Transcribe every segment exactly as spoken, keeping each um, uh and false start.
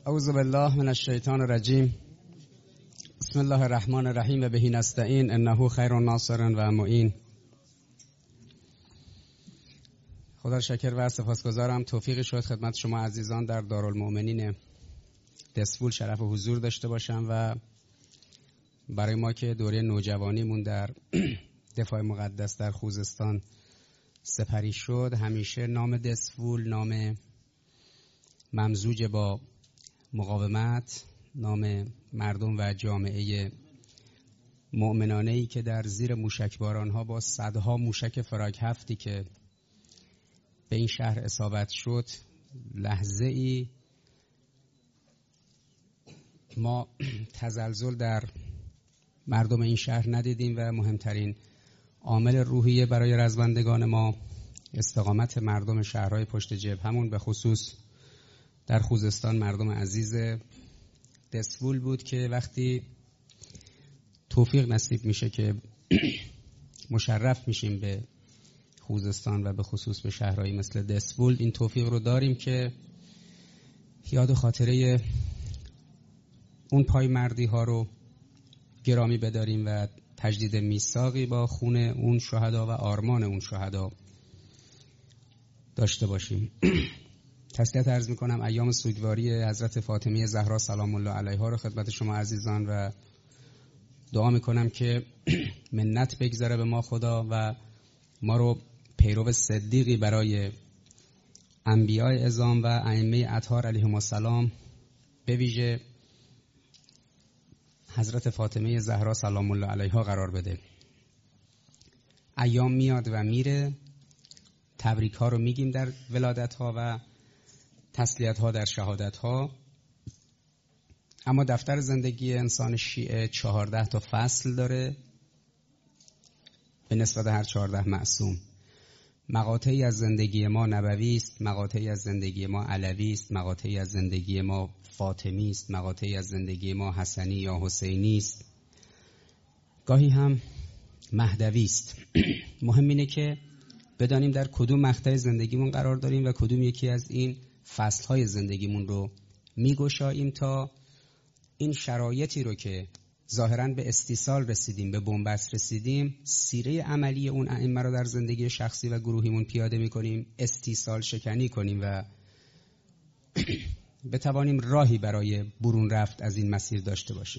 اعوذ بالله من الشیطان الرجیم. بسم الله الرحمن الرحیم و بهی نستعین انه خیر ناصر و معین. خدا شکر و سپاسگزارم توفیقی شد خدمت شما عزیزان در دارالمؤمنین دسفول شرف و حضور داشته باشم و برای ما که دوره نوجوانیمون در دفاع مقدس در خوزستان سپری شد، همیشه نام دسفول نام ممزوج با مقاومت، نام مردم و جامعه مؤمنانه‌ای که در زیر موشکبارانها با صدها موشک فراگ هفتی که به این شهر اصابت شد، لحظه ای ما تزلزل در مردم این شهر ندیدیم و مهمترین عامل روحیه برای رزمندگان ما استقامت مردم شهرهای پشت جبهمون، به خصوص در خوزستان مردم عزیز دسفول بود که وقتی توفیق نصیب میشه که مشرف میشیم به خوزستان و به خصوص به شهرهایی مثل دسفول، این توفیق رو داریم که یاد و خاطره اون پایمردی ها رو گرامی بداریم و تجدید میثاقی با خون اون شهدا و آرمان اون شهدا داشته باشیم. تسلیت عرض میکنم ایام سوگواری حضرت فاطمه زهرا سلام الله علیها رو خدمت شما عزیزان و دعا میکنم که منت بگذاره به ما خدا و ما رو پیرو صدیقی برای انبیاء اعظام و ائمه اطهار علیهم السلام، به ویژه حضرت فاطمه زهرا سلام الله علیها قرار بده. ایام میاد و میره، تبریک ها رو میگیم در ولادت ها و تسلیت ها در شهادت ها، اما دفتر زندگی انسان شیعه چهارده تا فصل داره به نسبت هر چهارده معصوم. مقاطعی از زندگی ما نبوی است، مقاطعی از زندگی ما علوی است، مقاطعی از زندگی ما فاطمی است، مقاطعی از زندگی ما حسنی یا حسینی است، گاهی هم مهدوی است. مهم اینه که بدانیم در کدوم مقطع زندگیمون قرار داریم و کدوم یکی از این فصلهای زندگیمون رو میگشاییم تا این شرایطی رو که ظاهراً به استیصال رسیدیم، به بنبست رسیدیم، سیره عملی اون ائمه رو در زندگی شخصی و گروهیمون پیاده میکنیم، استیصال شکنی کنیم و بتوانیم راهی برای برون رفت از این مسیر داشته باشیم.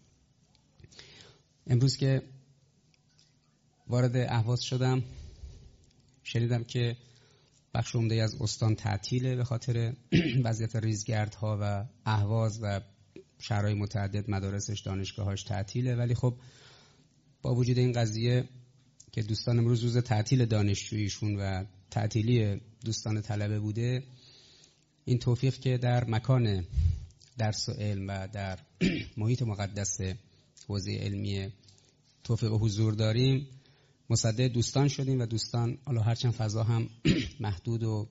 امروز که وارد اهواز شدم شنیدم که بخش عمده از استان تعطیله به خاطر وضعیت ریزگردها و اهواز و شهرهای متعدد مدارسش دانشگاهاش تعطیله، ولی خب با وجود این قضیه که دوستان امروز روز تعطیل دانشجوییشون و تعطیلی دوستان طلبه بوده، این توفیق که در مکان درس و علم و در محیط مقدس حوزه علمی توفیق و حضور داریم، مصدق دوستان شدیم و دوستان حالا هرچند فضا هم محدود و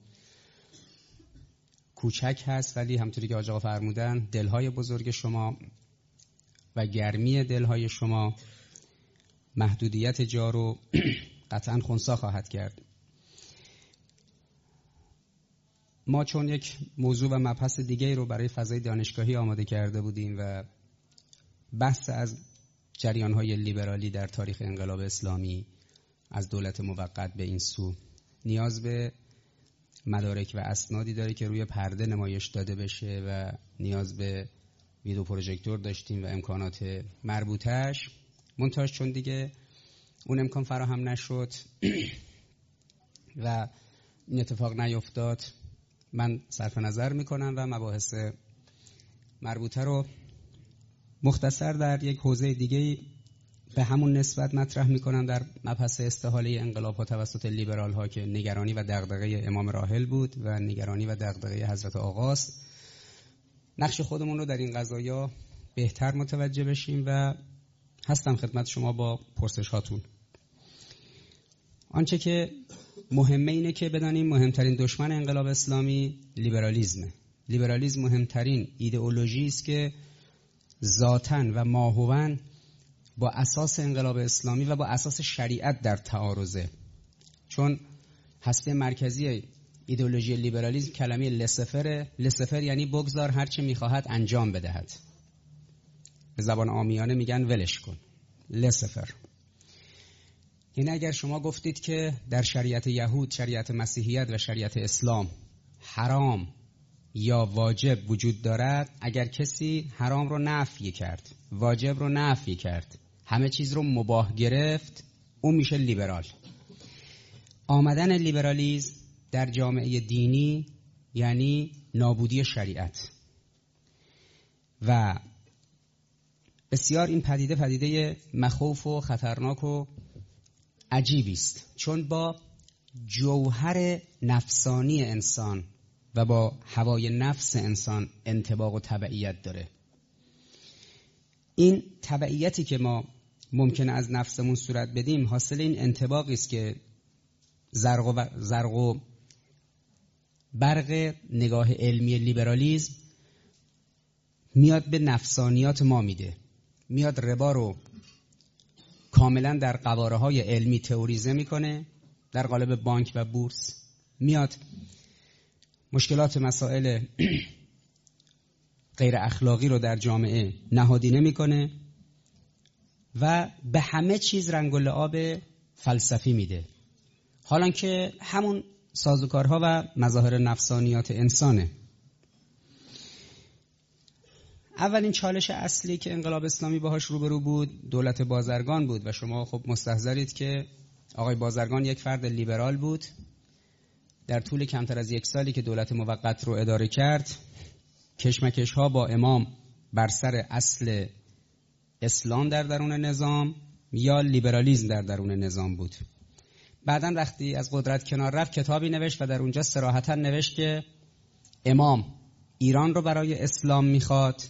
کوچک هست، ولی همونطوری که آقا فرمودن دلهای بزرگ شما و گرمی دلهای شما محدودیت جا رو قطعا خنثی خواهد کرد. ما چون یک موضوع و مبحث دیگه رو برای فضای دانشگاهی آماده کرده بودیم و بحث از جریان‌های لیبرالی در تاریخ انقلاب اسلامی از دولت موقت به این سو نیاز به مدارک و اسنادی داره که روی پرده نمایش داده بشه و نیاز به ویدیو پروژکتور داشتیم و امکانات مربوطش، منتاج چون دیگه اون امکان فراهم نشد و این اتفاق نیفتاد، من صرف نظر میکنم و مباحث مربوطه رو مختصر در یک حوزه دیگه به همون نسبت مطرح میکنم در مبحث استحاله انقلاب ها توسط لیبرال ها که نگرانی و دغدغه امام راحل بود و نگرانی و دغدغه حضرت آقاست. نقش خودمون رو در این قضایا بهتر متوجه بشیم و هستم خدمت شما با پرسش هاتون. آنچه که مهمه اینه که بدانیم مهمترین دشمن انقلاب اسلامی لیبرالیزمه. لیبرالیزم مهمترین ایدئولوژی است که ذاتاً و ماهواً با اساس انقلاب اسلامی و با اساس شریعت در تعارضه، چون هسته مرکزی ایدئولوژی لیبرالیسم کلمه لسفر. لسفر یعنی بگذار هر چه میخواهد انجام بدهد. به زبان عامیانه میگن ولش کن. لسفر. یعنی اگر شما گفتید که در شریعت یهود، شریعت مسیحیت و شریعت اسلام حرام یا واجب وجود دارد، اگر کسی حرام رو نفی کرد، واجب رو نفی کرد، همه چیز رو مباح گرفت، اون میشه لیبرال. آمدن لیبرالیسم در جامعه دینی یعنی نابودی شریعت و بسیار این پدیده پدیده مخوف و خطرناک و عجیبی است، چون با جوهر نفسانی انسان و با هوای نفس انسان انطباق و تبعیت داره. این تبعیتی که ما ممکنه از نفسمون صورت بدیم حاصل این انطباقی است که زرق و زرق و برق نگاه علمی لیبرالیسم میاد به نفسانیات ما میده. میاد ربا رو کاملا در قواره های علمی تئوریزه میکنه در قالب بانک و بورس. میاد مشکلات مسائل غیر اخلاقی رو در جامعه نهادینه میکنه و به همه چیز رنگ و لعاب فلسفی میده، حالان که همون سازوکارها و مظاهر نفسانیات انسانه. اولین چالش اصلی که انقلاب اسلامی باهاش روبرو بود دولت بازرگان بود و شما خب مستحضرید که آقای بازرگان یک فرد لیبرال بود. در طول کمتر از یک سالی که دولت موقت رو اداره کرد، کشمکش ها با امام بر سر اصل اسلام در درون نظام یا لیبرالیسم در درون نظام بود. بعداً وقتی از قدرت کنار رفت کتابی نوشت و در اونجا صراحتاً نوشت که امام ایران رو برای اسلام میخواد،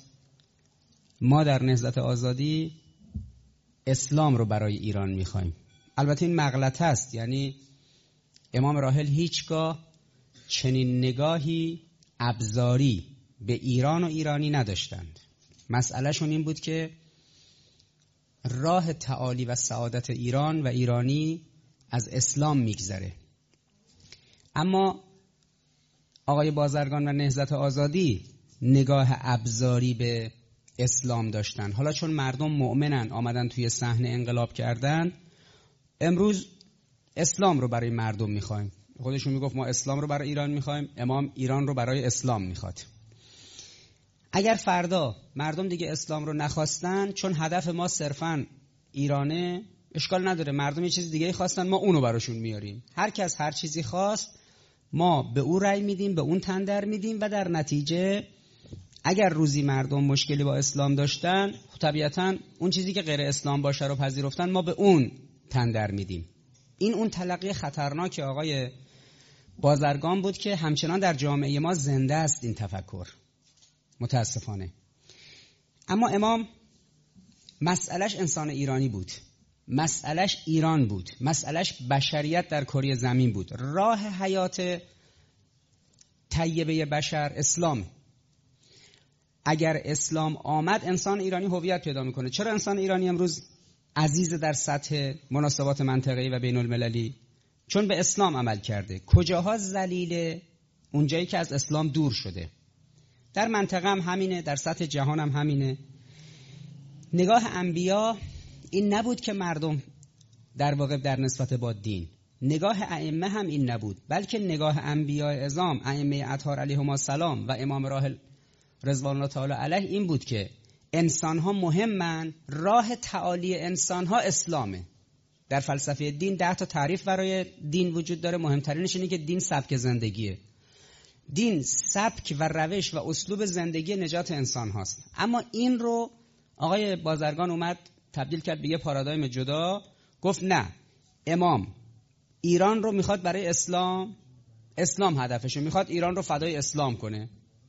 ما در نهضت آزادی اسلام رو برای ایران میخوایم. البته این مغلطه است، یعنی امام راحل هیچگاه چنین نگاهی ابزاری به ایران و ایرانی نداشتند. مسئله شون این بود که راه تعالی و سعادت ایران و ایرانی از اسلام میگذره. اما آقای بازرگان و نهضت آزادی نگاه ابزاری به اسلام داشتن. حالا چون مردم مؤمنن آمدن توی صحنه انقلاب کردن، امروز اسلام رو برای مردم میخوایم. خودشون میگفت ما اسلام رو برای ایران میخوایم، امام ایران رو برای اسلام میخواد. اگر فردا مردم دیگه اسلام رو نخواستن، چون هدف ما صرفاً ایرانه، اشکال نداره، مردم یه چیز دیگه خواستن ما اونو براشون میاریم. هر کس هر چیزی خواست ما به اون رأی میدیم، به اون تندر میدیم و در نتیجه اگر روزی مردم مشکلی با اسلام داشتن، طبیعتاً اون چیزی که غیر اسلام باشه رو پذیرفتن ما به اون تندر میدیم. این اون تلقی خطرناک آقای بازرگان بود که همچنان در جامعه ما زنده است این تفکر، متاسفانه. اما امام مسئلهش انسان ایرانی بود، مسئلهش ایران بود، مسئلهش بشریت در کره زمین بود. راه حیات طیبه بشر اسلام. اگر اسلام آمد انسان ایرانی هویت پیدا میکنه. چرا انسان ایرانی امروز عزیز در سطح مناسبات منطقه‌ای و بین المللی؟ چون به اسلام عمل کرده. کجاها ذلیله؟ اونجایی که از اسلام دور شده. در منطقه هم همینه، در سطح جهان هم همینه. نگاه انبیا این نبود که مردم در واقع در نسبت با دین، نگاه ائمه هم این نبود، بلکه نگاه انبیاء اعظام، ائمه اطهار علیهم السلام و امام راحل رضوان الله تعالی علیه این بود که انسان‌ها مهمن، راه تعالی انسان‌ها اسلامه. در فلسفه دین ده تا تعریف برای دین وجود داره، مهمترینش اینه که دین سبک زندگیه. دین سبک و روش و اسلوب زندگی نجات انسان هاست. اما این رو آقای بازرگان اومد تبدیل کرد به یه پارادایم جدا، گفت نه، امام ایران رو میخواد برای اسلام، اسلام هدفشه، میخواد ایران رو فدای اسلام کنه.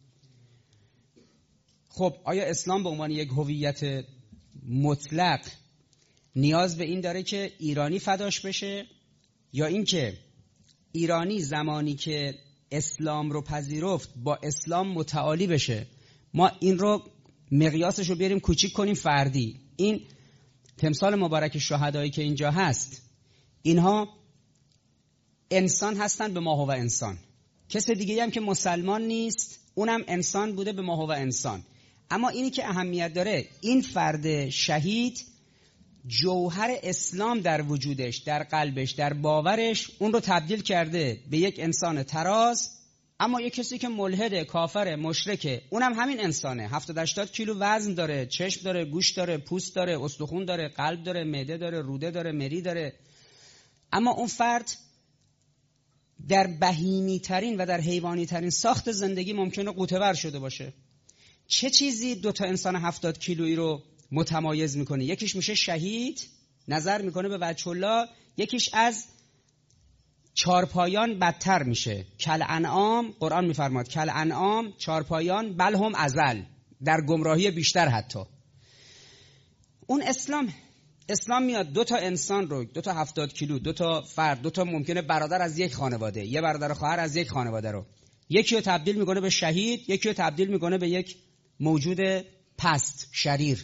خب آیا اسلام به عنوان یک هویت مطلق نیاز به این داره که ایرانی فداش بشه، یا اینکه ایرانی زمانی که اسلام رو پذیرفت با اسلام متعالی بشه؟ ما این رو مقیاسش رو بیاریم کوچیک کنیم فردی. این تمثال مبارک شهدایی که اینجا هست، اینها انسان هستن به ما هو انسان. کس دیگه هم که مسلمان نیست، اونم انسان بوده به ما هو انسان. اما اینی که اهمیت داره، این فرد شهید جوهر اسلام در وجودش، در قلبش، در باورش اون رو تبدیل کرده به یک انسان تراز. اما یک کسی که ملحده، کافره، مشرکه، اونم همین انسانه، هفتاد هشتاد کیلو وزن داره، چشم داره، گوش داره، پوست داره، استخوان داره، قلب داره، معده داره، روده داره، مری داره. اما اون فرد در بهیمی ترین و در حیوانی ترین ساخت زندگی ممکنه قوطه‌ور شده باشه. چه چیزی دو تا انسان هفتاد کیلویی رو متمایز میکنه؟ یکیش میشه شهید، نظر میکنه به وجه الله، یکیش از چارپایان بدتر میشه. کل انعام، قرآن میفرماد کل انعام، چارپایان بل هم ازل، در گمراهی بیشتر. حتی اون اسلام اسلام میاد دو تا انسان رو، دو تا هفتاد کیلو، دو تا فرد، دو تا ممکنه برادر از یک خانواده، یه برادر خواهر از یک خانواده رو، یکی رو تبدیل میکنه به شهید، یکی رو تبدیل میکنه به یک موجود پست، شریر.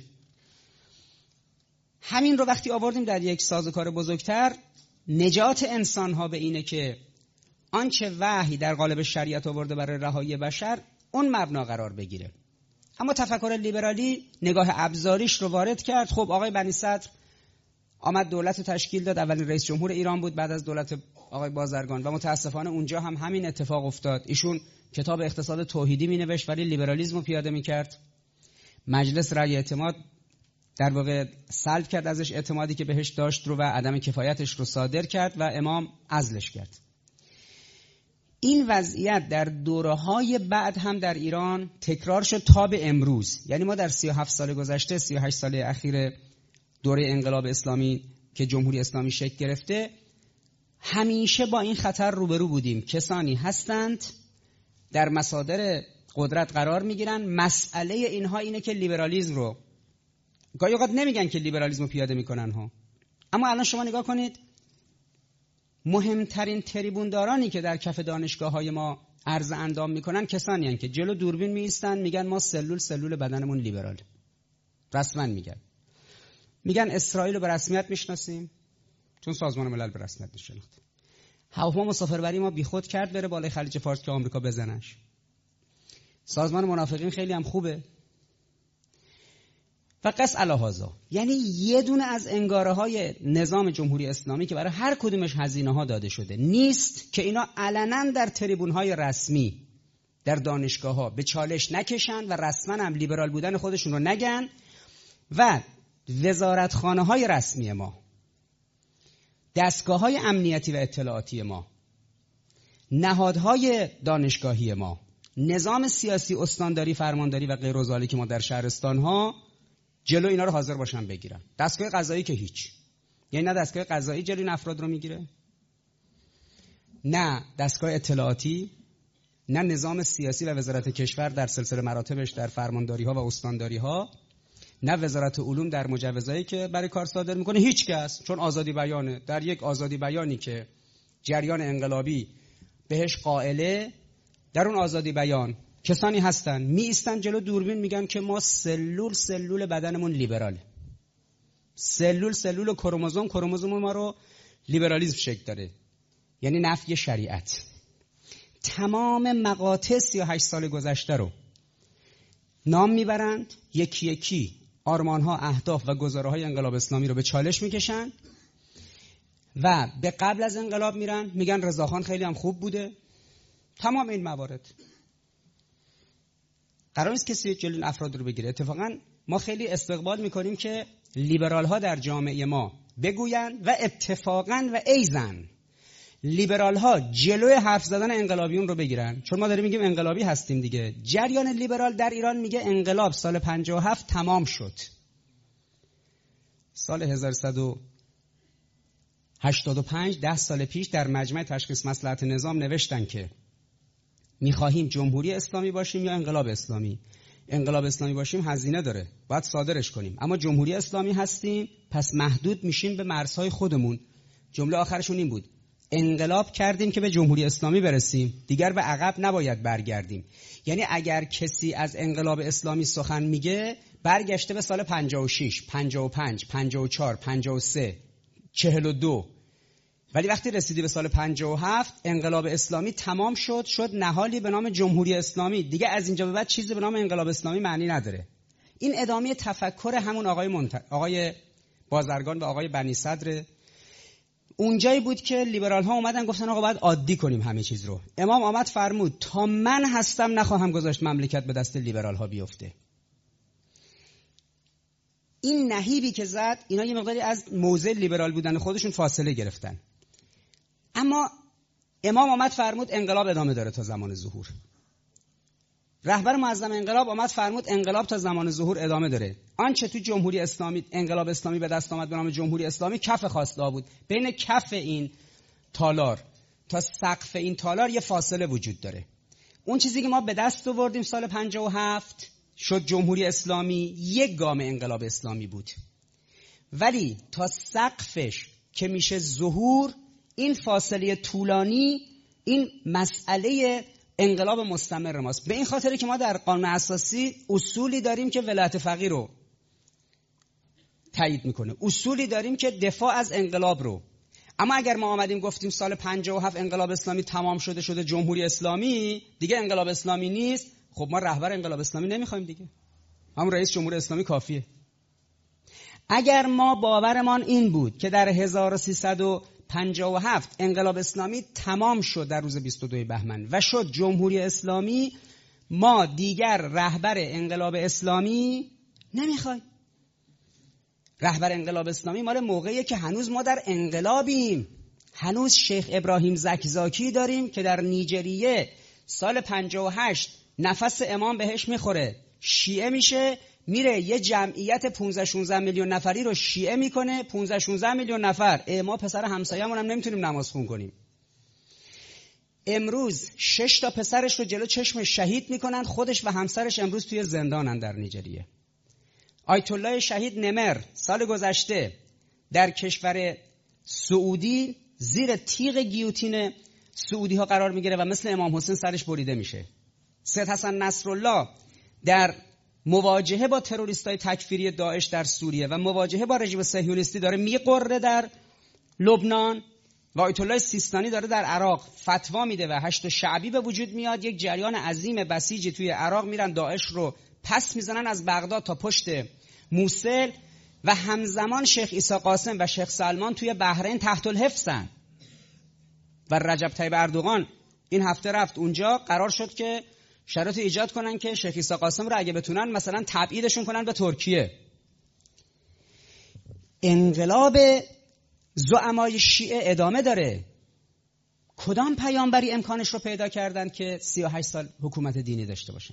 همین رو وقتی آوردیم در یک سازوکار بزرگتر، نجات انسان ها به اینه که آنچه وحی در قالب شریعت آورده برای رهایی بشر اون مبنا قرار بگیره. اما تفکر لیبرالی نگاه ابزاریش رو وارد کرد. خب آقای بنی صدر آمد دولت رو تشکیل داد، اولین رئیس جمهور ایران بود بعد از دولت آقای بازرگان و متاسفانه اونجا هم همین اتفاق افتاد. ایشون کتاب اقتصاد توحیدی می نوشت ولی لیبرالیسم رو پیاده می کرد. مجلس رأی اعتماد در واقع سلب کرد ازش اعتمادی که بهش داشت رو و عدم کفایتش رو صادر کرد و امام عزلش کرد. این وضعیت در دوره‌های بعد هم در ایران تکرار شد تا به امروز. یعنی ما در سی و هفت سال گذشته، سی و هشت سال اخیر دوره انقلاب اسلامی که جمهوری اسلامی شکل گرفته، همیشه با این خطر روبرو بودیم. کسانی هستند در مصادر قدرت قرار میگیرن. مسئله اینها اینه که لیبرالیسم رو گاهی اوقات نمیگن که لیبرالیسم رو پیاده میکنن ها، اما الان شما نگاه کنید، مهمترین تریبوندارانی که در کف دانشگاه‌های ما عرض اندام میکنن کسانی هستند که جلو دوربین میایستن میگن ما سلول سلول بدنمون لیبرال. رسما میگن میگن اسرائیل رو به رسمیت میشناسیم چون سازمان ملل به رسمیت نشناخته. هواپیما مسافربری ما بیخود کرد بره بالای خلیج فارس که آمریکا بزنش. سازمان منافقین خیلی هم خوبه. و قص الهازا، یعنی یه دونه از انگاره های نظام جمهوری اسلامی که برای هر کدومش هزینه ها داده شده نیست که اینا علنا در تریبون های رسمی در دانشگاه ها به چالش نکشن و رسما هم لیبرال بودن خودشون رو نگن. و وزارتخانه های رسمی ما، دستگاه های امنیتی و اطلاعاتی ما، نهادهای دانشگاهی ما، نظام سیاسی، استانداری، فرمانداری و غیر ذالک که ما در شهرستان ها جلو اینا رو حاضر باشن بگیرن. دستگاه قضایی که هیچ، یعنی نه دستگاه قضایی جلوی این افراد رو میگیره، نه دستگاه اطلاعاتی، نه نظام سیاسی و وزارت کشور در سلسله مراتبش در فرمانداری ها و استانداری ها، نه وزارت علوم در مجوزایی که برای کار صادر میکنه. هیچ کس، چون آزادی بیانه. در یک آزادی بیانی که جریان انقلابی بهش قائله، در اون آزادی بیان کسانی هستن می ایستن جلو دوربین میگن که ما سلول سلول بدنمون لیبراله، سلول سلول کروموزوم کروموزوم ما رو لیبرالیسم شکل داره، یعنی نفی شریعت. تمام مقاطع سی و هشت سال گذشته رو نام میبرند، یکی یکی آرمانها، اهداف و گزاره‌های انقلاب اسلامی رو به چالش میکشن و به قبل از انقلاب میرن میگن رضاخان خیلی هم خوب بوده. تمام این موارد قرار نیست کسی جلوی افراد رو بگیره. اتفاقا ما خیلی استقبال میکنیم که لیبرال ها در جامعه ما بگوین و اتفاقا و ایزن لیبرال ها جلوی حرف زدن انقلابیون رو بگیرن، چون ما داریم میگیم انقلابی هستیم دیگه. جریان لیبرال در ایران میگه انقلاب سال پنجاه و هفت تمام شد. سال هزار و سیصد و هشتاد و پنج، ده سال پیش در مجمع تشخیص مصلحت نظام نوشتن که میخواهیم جمهوری اسلامی باشیم یا انقلاب اسلامی. انقلاب اسلامی باشیم هزینه داره، باید صادرش کنیم، اما جمهوری اسلامی هستیم پس محدود میشیم به مرزهای خودمون. جمله آخرشون این بود: انقلاب کردیم که به جمهوری اسلامی برسیم، دیگر به عقب نباید برگردیم. یعنی اگر کسی از انقلاب اسلامی سخن میگه برگشته به سال پنجاه و شش، پنجاه و پنج، پنجاه و چهار، پنجاه و سه، چهل و دو. ولی وقتی رسیدی به سال پنجاه و هفت انقلاب اسلامی تمام شد، شد نهالی به نام جمهوری اسلامی. دیگه از اینجا به بعد چیزی به نام انقلاب اسلامی معنی نداره. این ادامه تفکر همون آقای منت... آقای بازرگان و آقای بنی صدر. اونجایی بود که لیبرال ها اومدن گفتن آقا باید عادی کنیم همه چیز رو. امام آمد فرمود تا من هستم نخواهم گذاشت مملکت به دست لیبرال ها بیفته. این نهیبی که زد، اینا یه مقداری از موضع لیبرال بودن خودشون فاصله گرفتن. اما امام آمد فرمود انقلاب ادامه داره تا زمان ظهور. رهبر معظم انقلاب آمد فرمود انقلاب تا زمان ظهور ادامه داره. آنچه تو جمهوری اسلامی انقلاب اسلامی به دست آمد به نام جمهوری اسلامی کف خواسته بود. بین کف این تالار تا سقف این تالار یه فاصله وجود داره. اون چیزی که ما به دست آوردیم سال پنجاه و هفت شد جمهوری اسلامی، یک گام انقلاب اسلامی بود. ولی تا سقفش که میشه ظهور، این فاصله طولانی، این مسئله انقلاب مستمر ماست. به این خاطره که ما در قانون اساسی اصولی داریم که ولایت فقیه رو تایید میکنه، اصولی داریم که دفاع از انقلاب رو. اما اگر ما آمدیم گفتیم سال پنجاه و هفت انقلاب اسلامی تمام شده شده جمهوری اسلامی، دیگه انقلاب اسلامی نیست، خب ما رهبر انقلاب اسلامی نمیخوایم دیگه، همون رئیس جمهوری اسلامی کافیه. اگر ما باورمان این بود که در هزار و سیصد و پنجاه و هفت انقلاب اسلامی تمام شد در روز بیست و دو بهمن و شد جمهوری اسلامی، ما دیگر رهبر انقلاب اسلامی نمیخوایم. رهبر انقلاب اسلامی مال موقعیه که هنوز ما در انقلابیم. هنوز شیخ ابراهیم زکزاکی داریم که در نیجریه سال پنجاه و هشت نفس امام بهش میخوره، شیعه میشه، میره یه جمعیت پانزده شانزده میلیون نفری رو شیعه میکنه. پانزده شانزده میلیون نفر، اه ما پسر همسایه‌مون هم نمیتونیم نماز خون کنیم. امروز شش تا پسرش رو جلو چشمش شهید میکنن، خودش و همسرش امروز توی زندانن در نیجریه. آیت الله شهید نمر سال گذشته در کشور سعودی زیر تیغ گیوتین سعودی ها قرار میگیره و مثل امام حسین سرش بریده میشه. سید حسن نصرالله در مواجهه با تروریستای تکفیری داعش در سوریه و مواجهه با رژیم صهیونیستی داره میقره در لبنان و آیت الله سیستانی داره در عراق فتوا میده و هشت شعبی به وجود میاد. یک جریان عظیم بسیجی توی عراق میرن داعش رو پس میزنن از بغداد تا پشت موصل و همزمان شیخ عیسی قاسم و شیخ سلمان توی بحرین تحت الحفظن و رجب طیب اردوغان این هفته رفت اونجا. قرار شد که شرایط ایجاد کنن که شیخ عیسی قاسم رو اگه بتونن مثلا تبعیدشون کنن به ترکیه. انقلاب زعمای شیعه ادامه داره. کدام پیامبری امکانش رو پیدا کردن که سی و هشت سال حکومت دینی داشته باشن؟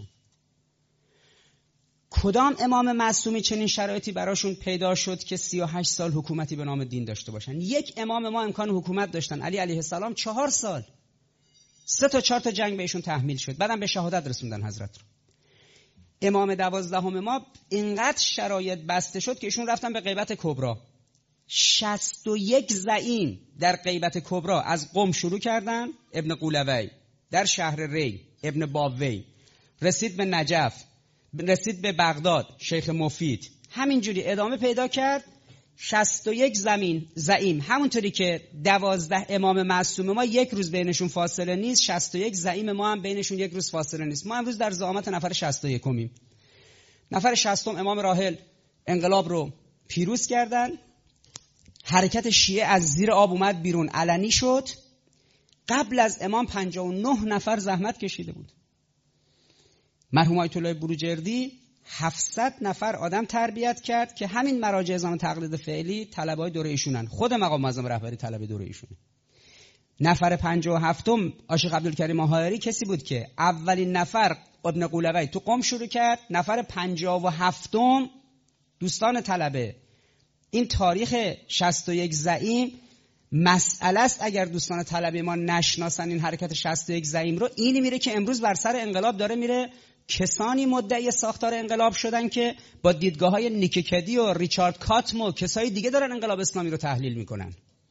کدام امام معصومی چنین شرایطی براشون پیدا شد که سی و هشت سال حکومتی به نام دین داشته باشن؟ یک امام ما امکان حکومت داشتن، علی علیه السلام چهار سال، سه تا چهار تا جنگ بهشون تحمیل شد، بعدم به شهادت رسوندن حضرت رو. امام دوازدهم ما اینقدر شرایط بسته شد که ایشون رفتن به غیبت کبرا. شصت و یک زعیم در غیبت کبرا از قم شروع کردن، ابن قولوی در شهر ری، ابن باوی، رسید به نجف، رسید به بغداد، شیخ مفید، همینجوری ادامه پیدا کرد. شصت و یک زمین زعیم، همونطوری که دوازده امام معصوم ما یک روز بینشون فاصله نیست، شصت و یک زعیم ما هم بینشون یک روز فاصله نیست. ما امروز در زعامت نفر شصت و یکمیم. نفر شصتم امام راحل انقلاب رو پیروز کردن. حرکت شیعه از زیر آب اومد بیرون، علنی شد. قبل از امام پنجاه و نه نفر زحمت کشیده بود. مرحوم آیت الله بروجردی هفتصد نفر آدم تربیت کرد که همین مراجع ازام تقلید فعلی طلبه‌های دوره ایشونن. خود مقام معظم رهبری طلبه دوره ایشونه. نفر پنجاه و هفتم عاشق عبدالکریم آهایری کسی بود که اولین نفر ابن قولوی تو قم شروع کرد. نفر پنجاه و هفتم دوستان طلبه، این تاریخ شصت و یک زعیم مسئله است. اگر دوستان طلبه ما نشناسن این حرکت شصت و یک زعیم رو، اینی میره که امروز بر سر انقلاب داره میره. کسانی مدعی ساختار انقلاب شدن که با دیدگاه‌های نیککدی و ریچارد کاتم و کسای دیگه دارن انقلاب اسلامی رو تحلیل میکنن.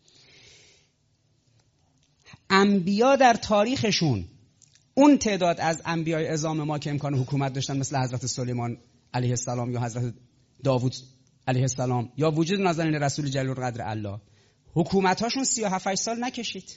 انبیا در تاریخشون اون تعداد از انبیای عظام ما که امکان حکومت داشتن مثل حضرت سلیمان علیه السلام یا حضرت داوود علیه السلام یا وجود نازنین رسول جلیل القدر الله، حکومتاشون سی و هفت سال نکشید.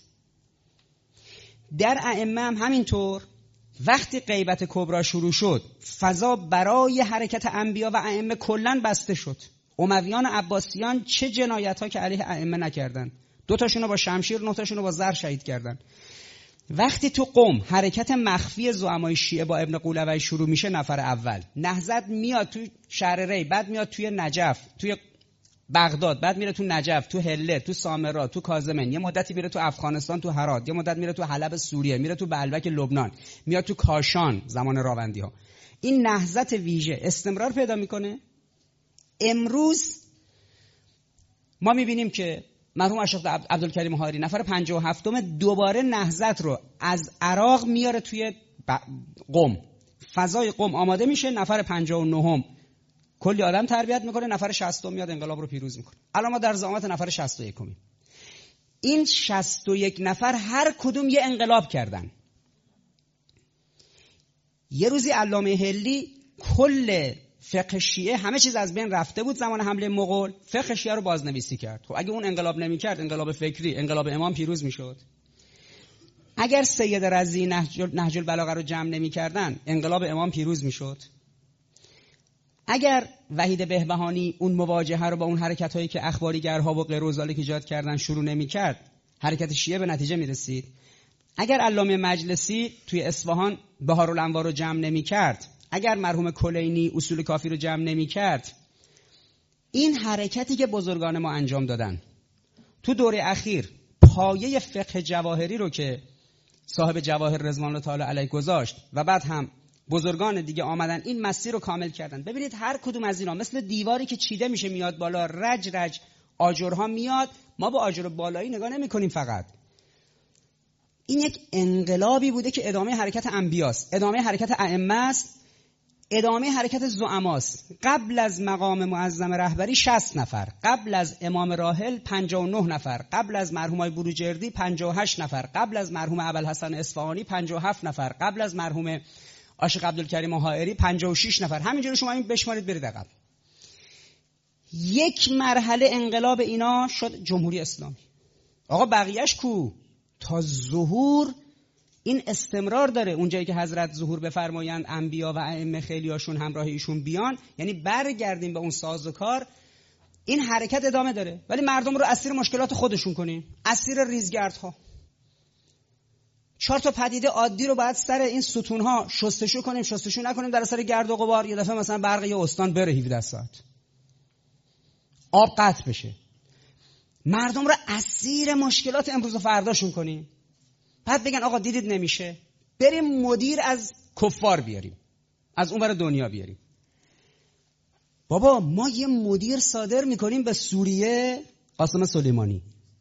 در ائمه هم همینطور. وقتی غیبت کبرا شروع شد فضا برای حرکت انبیا و ائمه کلن بسته شد. امویان عباسیان چه جنایت ها که علیه ائمه نکردن، دو تاشون رو با شمشیر، نه تاشون رو با زر شهید کردن. وقتی تو قم حرکت مخفی زعمای شیعه با ابن قولوی شروع میشه، نفر اول نهضت میاد تو شهر ری، بعد میاد توی نجف، توی بغداد، بعد میره تو نجف، تو هله، تو سامرا، تو کاظمن، یه مدتی میره تو افغانستان تو هرات، یه مدت میره تو حلب سوریه، میره تو بلبک لبنان، میاد تو کاشان زمان راوندی ها. این نهضت ویژه استمرار پیدا میکنه. امروز ما میبینیم که مرحوم اشرف عبدالکریم حائری نفر پنجاه و هفتم دوباره نهضت رو از عراق میاره توی قم. فضای قم آماده میشه، نفر پنجاه و نهم کلی آدم تربیت میکنه، نفر شصتم میاد انقلاب رو پیروز میکنه. الان ما در زعامت نفر شصت و یکمیم. این شصت و یک نفر هر کدوم یه انقلاب کردن. یه روزی علامه حلی کل فقه شیعه همه چیز از بین رفته بود زمان حمله مغول، فقه شیعه رو بازنویسی کرد. خب اگه اون انقلاب نمیکرد، انقلاب فکری، انقلاب امام پیروز میشد. اگر سید رضی نهج البلاغه رو جمع نمیکردن، انقلاب امام پیروز میشد. اگر وحید بهبهانی اون مواجهه رو با اون حرکتایی که اخباریگرها و غیر و ذالک ایجاد کردن شروع نمیکرد، حرکت شیعه به نتیجه میرسید. اگر علامه مجلسی توی اصفهان بهارالانوار رو جمع نمیکرد، اگر مرحوم کلینی اصول کافی رو جمع نمیکرد، این حرکتی که بزرگان ما انجام دادن تو دوره اخیر، پایه فقه جواهری رو که صاحب جواهر رضوان الله تعالی علیه گذاشت و بعد هم بزرگان دیگه آمدن این مسیر رو کامل کردن. ببینید هر کدوم از اینا مثل دیواری که چیده میشه میاد بالا، رج رج آجرها میاد. ما با آجر بالایی نگاه نمی کنیم فقط. این یک انقلابی بوده که ادامه حرکت انبیاست، ادامه حرکت ائمه است، ادامه حرکت زعماست. قبل از مقام معظم رهبری شصت نفر، قبل از امام راحل پنجاه و نه نفر، قبل از مرحوم بروجردی پنجاه و هشت نفر، قبل از مرحوم ابوالحسن اصفهانی پنجاه و هفت نفر، قبل از مرحوم عاشق عبدالکریم حائری پنجاه و شش نفر. همینجوری شما این بشمارید برید عقب. یک مرحله انقلاب اینا شد جمهوری اسلامی. آقا بقیه‌اش کو؟ تا ظهور این استمرار داره. اونجایی که حضرت ظهور بفرمایند انبیا و ائمه خیلیاشون همراه ایشون بیان، یعنی برگردیم به اون سازوکار، این حرکت ادامه داره. ولی مردم رو اسیر مشکلات خودشون کنیم، اسیر ریزگردها. چهار تا پدیده عادی رو باید سر این ستونها شستشو کنیم، شستشو نکنیم در اثر گرد و غبار یه دفعه مثلا برق یه استان بره هفده ساعت، آب قطع بشه. مردم رو اسیر مشکلات امروز و فرداشون کنیم، بعد بگن آقا دیدید نمیشه، بریم مدیر از کفار بیاریم، از اونور دنیا بیاریم. بابا ما یه مدیر صادر میکنیم به سوریه، قاسم سلیمانی،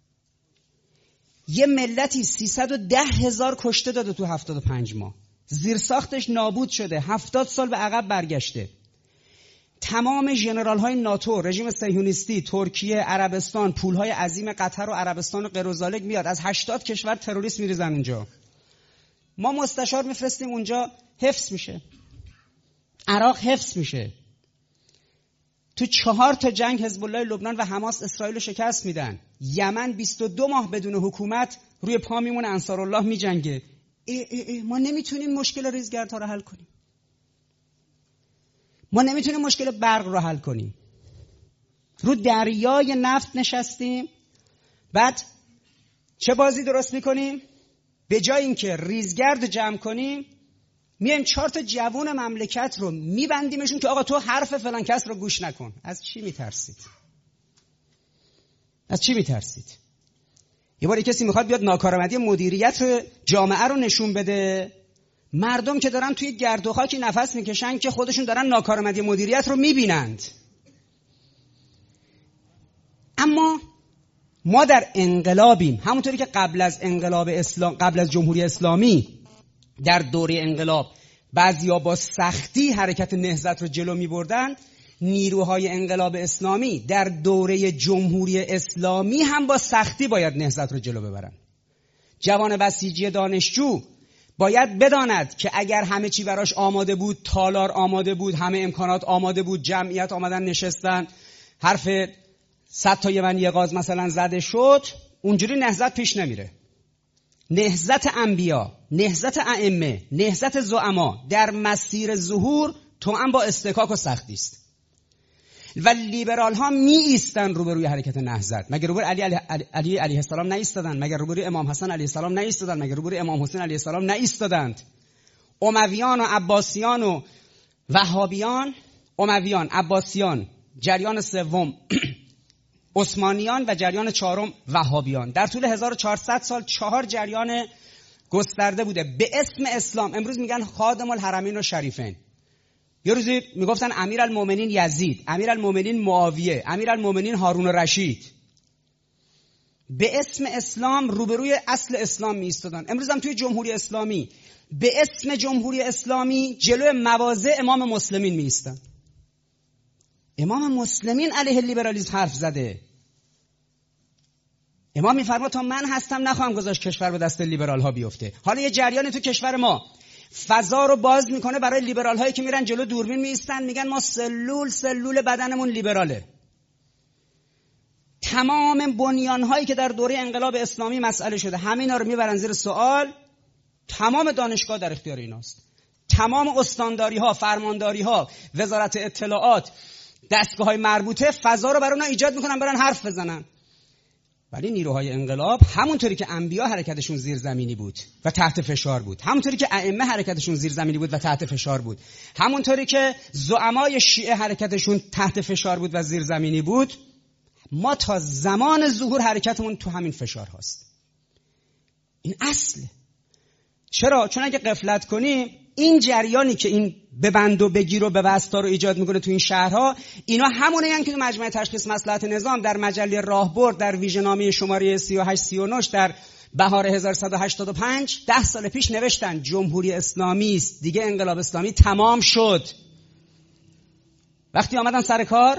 یه ملتی سیصد و ده هزار کشته داده تو هفتاد و پنج ماه، زیر ساختش نابود شده، هفتاد سال به عقب برگشته. تمام ژنرال های ناتو، رژیم صهیونیستی، ترکیه، عربستان، پول های عظیم قطر و عربستان و غیر و ذالک میاد، از هشتاد کشور تروریست میریزن اونجا. ما مستشار میفرستیم اونجا، حفظ میشه. عراق حفظ میشه. تو چهار تا جنگ حزب الله لبنان و حماس اسرائیل رو شکست میدن. یمن بیست و دو ماه بدون حکومت روی پا میمونه، انصارالله میجنگه. ای ای ای ما نمیتونیم مشکل ریزگردها رو حل کنیم. ما نمیتونیم مشکل برق رو حل کنیم. رو دریای نفت نشستیم، بعد چه بازی درست میکنیم؟ به جای اینکه ریزگرد جمع کنیم، میایم چهار تا جوون مملکت رو میبندیمشون که آقا تو حرف فلان کس رو گوش نکن. از چی میترسید؟ از چی میترسید؟ یه بار کسی میخواد بیاد ناکارآمدی مدیریت رو جامعه رو نشون بده، مردم که دارن توی گرد و خاکی نفس میکشن که خودشون دارن ناکارآمدی مدیریت رو میبینند. اما ما در انقلابیم، همونطوری که قبل از انقلاب اسلام، قبل از جمهوری اسلامی در دوره انقلاب بعضیا با سختی حرکت نهضت رو جلو میبردن، نیروهای انقلاب اسلامی در دوره جمهوری اسلامی هم با سختی باید نهضت رو جلو ببرن. جوان بسیجی دانشجو باید بداند که اگر همه چی براش آماده بود، تالار آماده بود، همه امکانات آماده بود، جمعیت آمدن نشستن، حرف صد تا یمنی غاز مثلا زده شد، اونجوری نهضت پیش نمیره. نهضت انبیا، نهضت ائمه، نهضت زعما در مسیر ظهور توأم با استکاک و سختی است. و لیبرال ها می ایستن روبروی حرکت نهضت. مگر روبروی علی علی علی علیه السلام نایستادند؟ مگر روبروی امام حسن علیه السلام نایستادند؟ مگر روبروی امام حسین علیه السلام نایستادند؟ امویان و عباسیان و وهابیان، امویان، عباسیان، جریان سوم عثمانیان و جریان چهارم وهابیان، در طول هزار و چهارصد سال چهار جریان گسترده بوده به اسم اسلام. امروز میگن خادم الحرمین و شریفین. یه روزی میگفتن امیرالمومنین یزید، امیرالمومنین معاویه، امیرالمومنین هارون الرشید. به اسم اسلام روبروی اصل اسلام می ایستادن. امروز هم توی جمهوری اسلامی به اسم جمهوری اسلامی جلوی مواضع امام مسلمین می ایستن. امام مسلمین علیه لیبرالیسم حرف زده. امام میفرما تا من هستم نخواهم گذاشت کشور به دست لیبرال ها بیفته. حالا یه جریانی تو کشور ما فضا رو باز میکنه برای لیبرال هایی که میرن جلو دوربین میایستن میگن ما سلول سلول بدنمون لیبراله. تمام بنیان هایی که در دوره انقلاب اسلامی مسئله شده همه اینا رو میبرن زیر سوال. تمام دانشگاه در اختیار ایناست. تمام استانداری ها، فرمانداری ها، وزارت اطلاعات، دستگاه های مربوطه فضا رو برای اونا ایجاد میکنن برن حرف بزنن. ولی نیروهای انقلاب همونطوری که انبیا حرکتشون زیرزمینی بود و تحت فشار بود، همونطوری که ائمه حرکتشون زیرزمینی بود و تحت فشار بود، همونطوری که زعمای شیعه حرکتشون تحت فشار بود و زیرزمینی بود، ما تا زمان ظهور حرکتمون تو همین فشار هاست. این اصله. چرا؟ چون اگه غفلت کنیم این جریانی که این ببند و بگیر و ببستا رو ایجاد میکنه تو این شهرها، اینا همونه یعنی که تو مجمع تشخیص مصلحت نظام در مجله راهبرد در ویژه‌نامه شماره سی و هشت سی و نه در بهار هزار و سیصد و هشتاد و پنج ده سال پیش نوشتن جمهوری اسلامی است دیگه، انقلاب اسلامی تمام شد. وقتی آمدن سر کار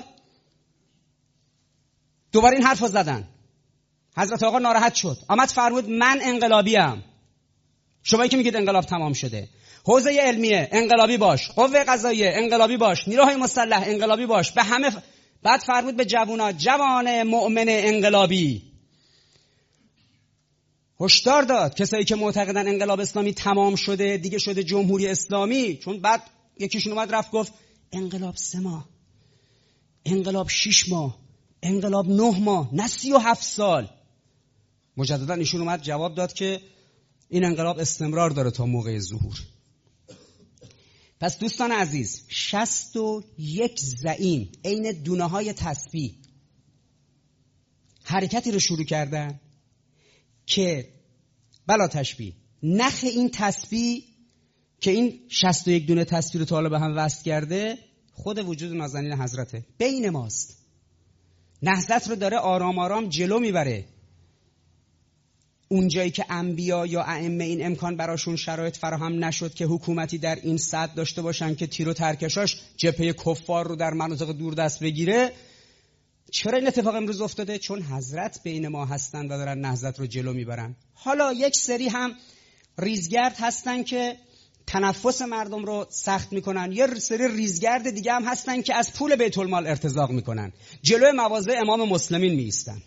دوباره این حرفو زدن. حضرت آقا ناراحت شد، آمد فرمود من انقلابیم. شمایی که میگید انقلاب تمام شده، حوزه علمیه انقلابی باش، قوه قضاییه انقلابی باش، نیروهای مسلح انقلابی باش، به همه ف... بعد فرمود به جوونا جوان مؤمن انقلابی. هشدار داد کسایی که معتقدن انقلاب اسلامی تمام شده دیگه شده جمهوری اسلامی. چون بعد یکیشون اومد رفت گفت انقلاب سه ماه، انقلاب شش ماه، انقلاب نه ماه، نه سی و هفت سال. مجددا ایشون اومد جواب داد که این انقلاب استمرار داره تا موقع ظهور. پس دوستان عزیز، شصت و یک زعیم عین دونه های تسبیح حرکتی رو شروع کردن که بلا تشبیه نخ این تسبیح که این شصت و یک دونه تسبیح رو تا حالا به هم وصل کرده خود وجود نازنین حضرته، بین ماست. نهضت رو داره آرام آرام جلو میبره. اون جایی که انبیا یا ائمه این امکان براشون شرایط فراهم نشد که حکومتی در این سطح داشته باشن که تیر و ترکشاش جبهه کفار رو در مناطق دور دست بگیره، چرا این اتفاق امروز افتاده؟ چون حضرت بین ما هستن و دارن نهضت رو جلو میبرن. حالا یک سری هم ریزگرد هستن که تنفس مردم رو سخت میکنن، یه سری ریزگرد دیگه هم هستن که از پول بیت المال ارتزاق میکنن، جلوی مواضع امام مسلمین میایستن.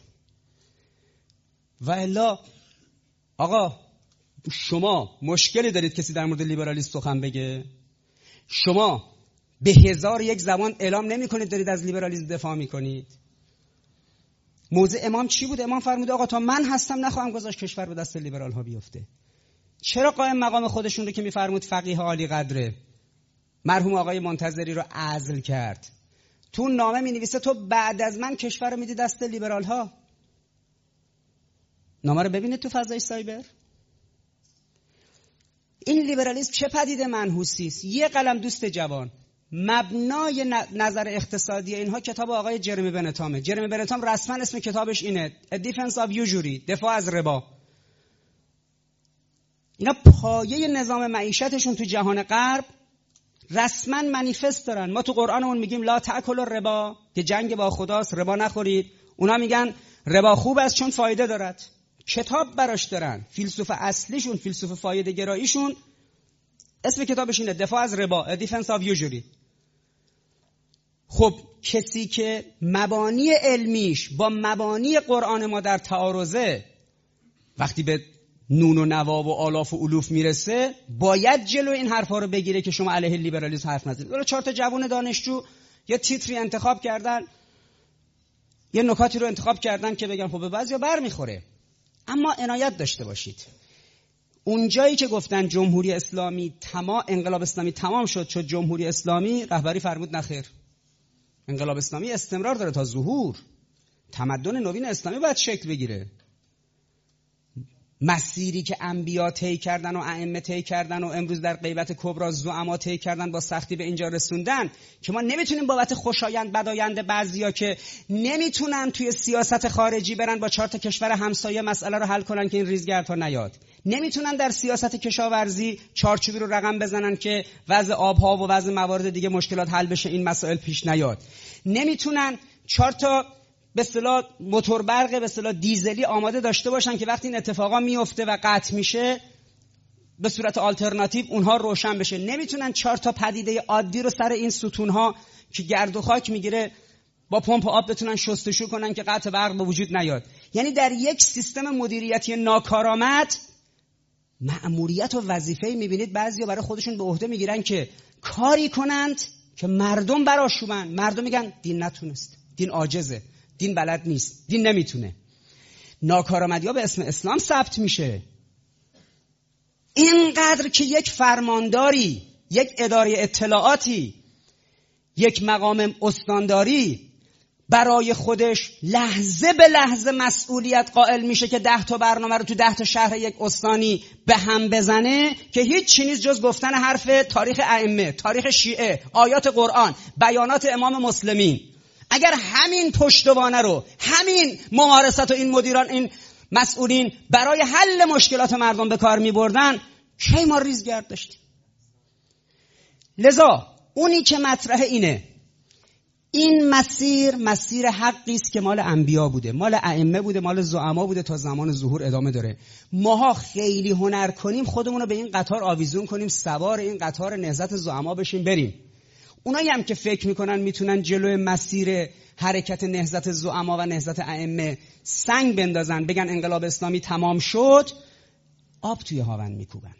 و الا آقا شما مشکلی دارید کسی در مورد لیبرالیسم سخن بگه؟ شما به هزار یک زبان اعلام نمی کنید دارید از لیبرالیسم دفاع می کنید؟ موضع امام چی بود؟ امام فرموده آقا تا من هستم نخواهم گذاشت کشور به دست لیبرال ها بیفته. چرا قائم مقام خودشون رو که میفرمود فقیه عالی قدره مرحوم آقای منتظری رو عزل کرد؟ تو نامه می نویسه تو بعد از من کشور رو میدی دست لیبرال ها. نامه رو ببینید تو فضای سایبر. این لیبرالیسم چه پدیده منحوسی است؟ یه قلم دوست جوان، مبنای نظر اقتصادی اینها کتاب آقای جرمی بنتامه. جرمی بنتام رسما اسم کتابش اینه A Defense of Usury، دفاع از ربا. اینا پایه نظام معیشتشون تو جهان غرب رسما منیفست دارن. ما تو قرآنمون میگیم لا تأکلوا الربا که جنگ با خداست، ربا نخورید. اونا میگن ربا خوب است چون فایده دارد. کتاب براش دارن. فیلسوف اصلیشون، فیلسوف فایده گراییشون اسم کتابش اینه دفاع از ربا A Defense of Usury. خب کسی که مبانی علمیش با مبانی قرآن ما در تعارضه، وقتی به نون و نوا و آلاف و الوف میرسه باید جلو این حرفا رو بگیره که شما علیه لیبرالیسم حرف نزنید. حالا چهار تا جوان دانشجو یه تیتری انتخاب کردن، یه نکاتی رو انتخاب کردن که بگن خب به بعضیا بر میخوره، اما عنایت داشته باشید اونجایی که گفتن جمهوری اسلامی تمام، انقلاب اسلامی تمام شد شد جمهوری اسلامی، رهبری فرمود نخیر، انقلاب اسلامی استمرار داره تا ظهور. تمدن نوین اسلامی باید شکل بگیره. مسیری که انبیا طی کردن و ائمه طی کردن و امروز در غیبت کبری زعما طی کردن با سختی به اینجا رسوندن که ما نمیتونیم بابت خوشایند بدایند بعضیا که نمیتونن توی سیاست خارجی برن با چهار تا کشور همسایه مسئله رو حل کنن که این ریزگردها نیاد، نمیتونن در سیاست کشاورزی چارچوبی رو رقم بزنن که وضع آبها و وضع موارد دیگه مشکلات حل بشه، این مسائل پیش نیاد، نمیتونن چهار تا به اصطلاح موتور برق به اصطلاح دیزلی آماده داشته باشن که وقتی این اتفاقا میفته و قطع میشه به صورت آلترناتیو اونها روشن بشه، نمیتونن چهار تا پدیده عادی رو سر این ستونها که گرد و خاک میگیره با پمپ آب بتونن شستشو کنن که قطع برق به وجود نیاد. یعنی در یک سیستم مدیریتی ناکارآمد مأموریت و وظیفه‌ای میبینید بعضیا برای خودشون به عهده میگیرن که کاری کنند که مردم براشوبن. مردم میگن دین نتونست، دین عاجزه، دین بلد نیست، دین نمیتونه. ناکارآمدی‌ها به اسم اسلام ثبت میشه. اینقدر که یک فرمانداری، یک اداره اطلاعاتی، یک مقام استانداری برای خودش لحظه به لحظه مسئولیت قائل میشه که ده تا برنامه رو تو ده تا شهر یک استانی به هم بزنه که هیچ چیز نیست جز گفتن حرف تاریخ ائمه، تاریخ شیعه، آیات قرآن، بیانات امام مسلمین. اگر همین پشتوانه رو، همین ممارسات و این مدیران، این مسئولین برای حل مشکلات مردم به کار می بردن، کی ما ریزگرد داشتیم؟ لذا اونی که مطرح اینه، این مسیر مسیر حقی است که مال انبیا بوده، مال ائمه بوده، مال زعما بوده، تا زمان ظهور ادامه داره. ماها خیلی هنر کنیم خودمون رو به این قطار آویزون کنیم، سوار این قطار نهضت زعما بشیم بریم. اونایی هم که فکر میکنن میتونن جلوی مسیر حرکت نهضت زعما و نهضت ائمه سنگ بندازن، بگن انقلاب اسلامی تمام شد، آب توی هاون میکوبن.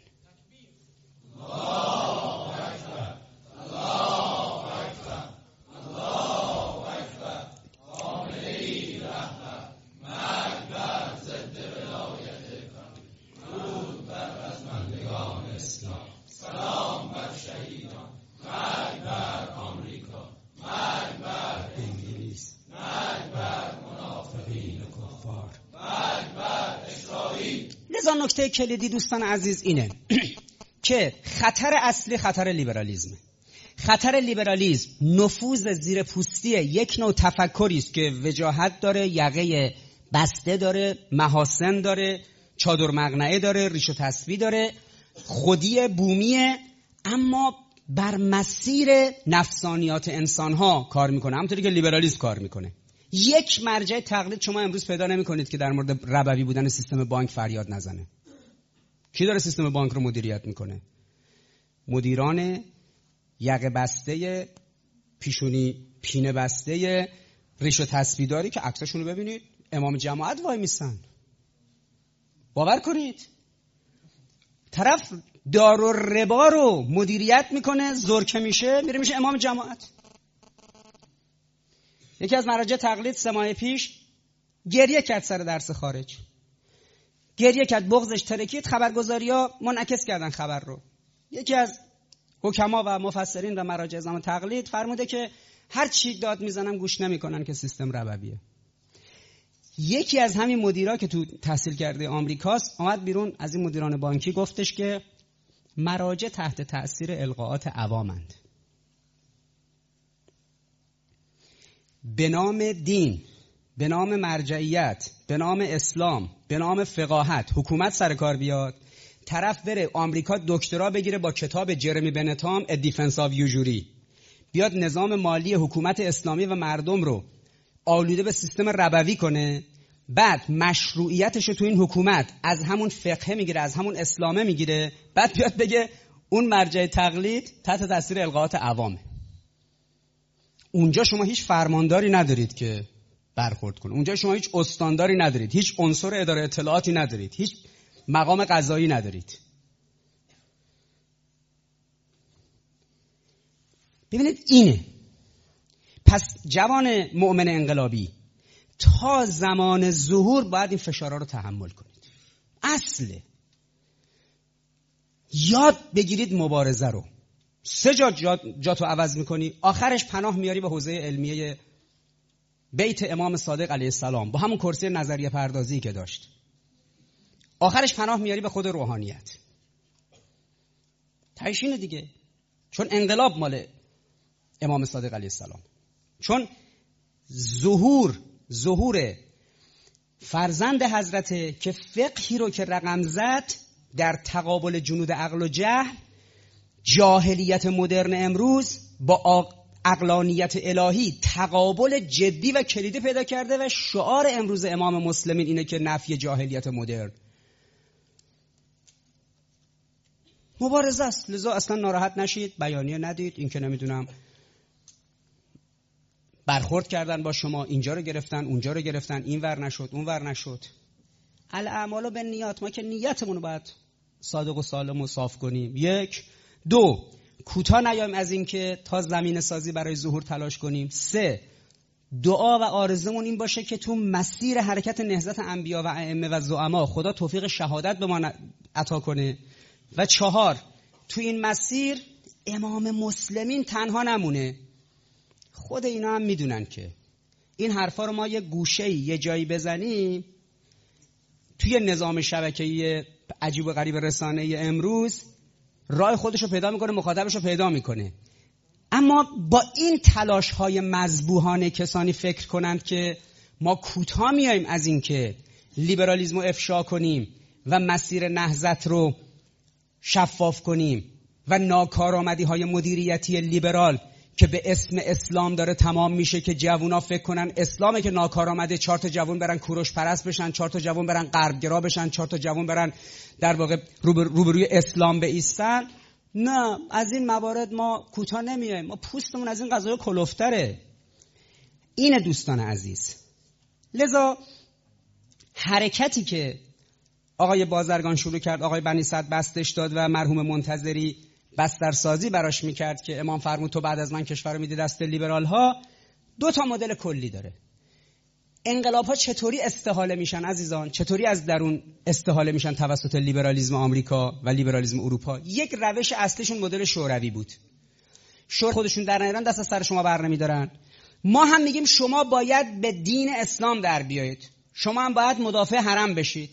لذا نکته کلیدی دوستان عزیز اینه که خطر اصلی خطر لیبرالیسم. خطر لیبرالیسم نفوذ زیر پوستی یک نوع تفکری است که وجاهت داره، یقه بسته داره، محاسن داره، چادر مقنعه داره، ریش و تسبیح داره، خودی بومیه، اما بر مسیر نفسانیات انسانها کار میکنه، همونطوری که لیبرالیسم کار میکنه. یک مرجع تقلید شما امروز پیدا نمی‌کنید که در مورد ربوی بودن سیستم بانک فریاد نزنه. کی داره سیستم بانک رو مدیریت میکنه؟ مدیران یقه بسته، پیشونی پینه بسته، ریش و تسبیح داری که عکساشون رو ببینید، امام جماعت وای میسن. باور کنید طرف دار و ربا رو مدیریت میکنه، زرکه میشه، میره میشه امام جماعت. یکی از مراجع تقلید سه ماه پیش گریه کرد سر درس خارج، گریه کرد، بغضش ترکید، خبرگزاری‌ها منعکس کردن خبر رو. یکی از حکما و مفسرین و مراجع زمان تقلید فرموده که هر چی داد میزنم گوش نمیکنن که سیستم ربویه. یکی از همین مدیرا که تو تحصیل کرده آمریکاست آمد بیرون از این مدیران بانکی گفتش که مراجع تحت تأثیر القاءات عوامند. به نام دین، به نام مرجعیت، به نام اسلام، به نام فقاهت حکومت سر کار بیاد، طرف بره آمریکا دکترا بگیره با کتاب جرمی بنتام A Defense of Usury، بیاد نظام مالی حکومت اسلامی و مردم رو آلوده به سیستم ربوی کنه، بعد مشروعیتش رو تو این حکومت از همون فقه میگیره، از همون اسلامه میگیره، بعد بیاد بگه اون مرجع تقلید تحت تاثیر القاءات عوامه. اونجا شما هیچ فرمانداری ندارید که برخورد کنه. اونجا شما هیچ استانداری ندارید، هیچ عنصر اداره اطلاعاتی ندارید، هیچ مقام قضایی ندارید. ببینید اینه. پس جوان مؤمن انقلابی تا زمان ظهور باید این فشارها رو تحمل کنید. اصله. یاد بگیرید مبارزه رو. سه جا جاتو عوض میکنی، آخرش پناه میاری به حوزه علمیه بیت امام صادق علیه السلام با همون کرسی نظریه پردازی که داشت. آخرش پناه میاری به خود روحانیت. تایشینه دیگه. چون انقلاب مال امام صادق علیه السلام. چون ظهور ظهور فرزند حضرته که فقهی رو که رقم زد در تقابل جنود عقل و جهل، جاهلیت مدرن امروز با عقلانیت الهی تقابل جدی و کلیدی پیدا کرده و شعار امروز امام مسلمین اینه که نفی جاهلیت مدرن. مبارزه است. لذا اصلا ناراحت نشید، بیانیه ندید، این که نمیدونم برخورد کردن با شما، اینجا رو گرفتن اونجا رو گرفتن، این ور نشد اون ور نشد. الاعمال بالنیات، ما که نیتمون رو باید صادق و سالم و صاف کنیم. یک. دو، کوتاه نیایم از این که تا زمین سازی برای ظهور تلاش کنیم. سه، دعا و آرزومون این باشه که تو مسیر حرکت نهضت انبیا و ائمه و زعما خدا توفیق شهادت به ما عطا کنه. و چهار، تو این مسیر امام مسلمین تنها نمونه. خود اینا هم میدونن که این حرفا رو ما یه گوشه‌ای یه جایی بزنیم توی نظام شبکه‌ای عجیب و غریب رسانه‌ای امروز راه خودش رو پیدا میکنه، مخاطبش رو پیدا میکنه. اما با این تلاش‌های مذبوحانه کسانی فکر کنند که ما کوتاه میایم از این که لیبرالیسم رو افشا کنیم و مسیر نهضت رو شفاف کنیم و ناکارآمدی‌های مدیریتی لیبرال که به اسم اسلام داره تمام میشه که جوونا فکر کنن اسلامه که ناکارآمده، چهار تا جوون برن کوروش پرست بشن، چهار تا جوون برن غربگرا بشن، چهار تا جوون برن در واقع روبر روبروی اسلام بایستن. نه، از این موارد ما کوتاه نمیایم. ما پوستمون از این قضايا کلفتره. اینه دوستان عزیز. لذا حرکتی که آقای بازرگان شروع کرد، آقای بنی صدر بستش داد و مرحوم منتظری بسترسازی براش میکرد که امام فرمود تو بعد از من کشور رو میدی دست لیبرال ها، دو تا مدل کلی داره. انقلاب ها چطوری استحاله میشن عزیزان؟ چطوری از درون استحاله میشن توسط لیبرالیسم آمریکا و لیبرالیسم اروپا؟ یک روش اصلیشون مدل شوروی بود. شور خودشون در نیارن، دست از سر شما بر نمیدارن. ما هم میگیم شما باید به دین اسلام در بیایید، شما هم باید مدافع حرم بشید.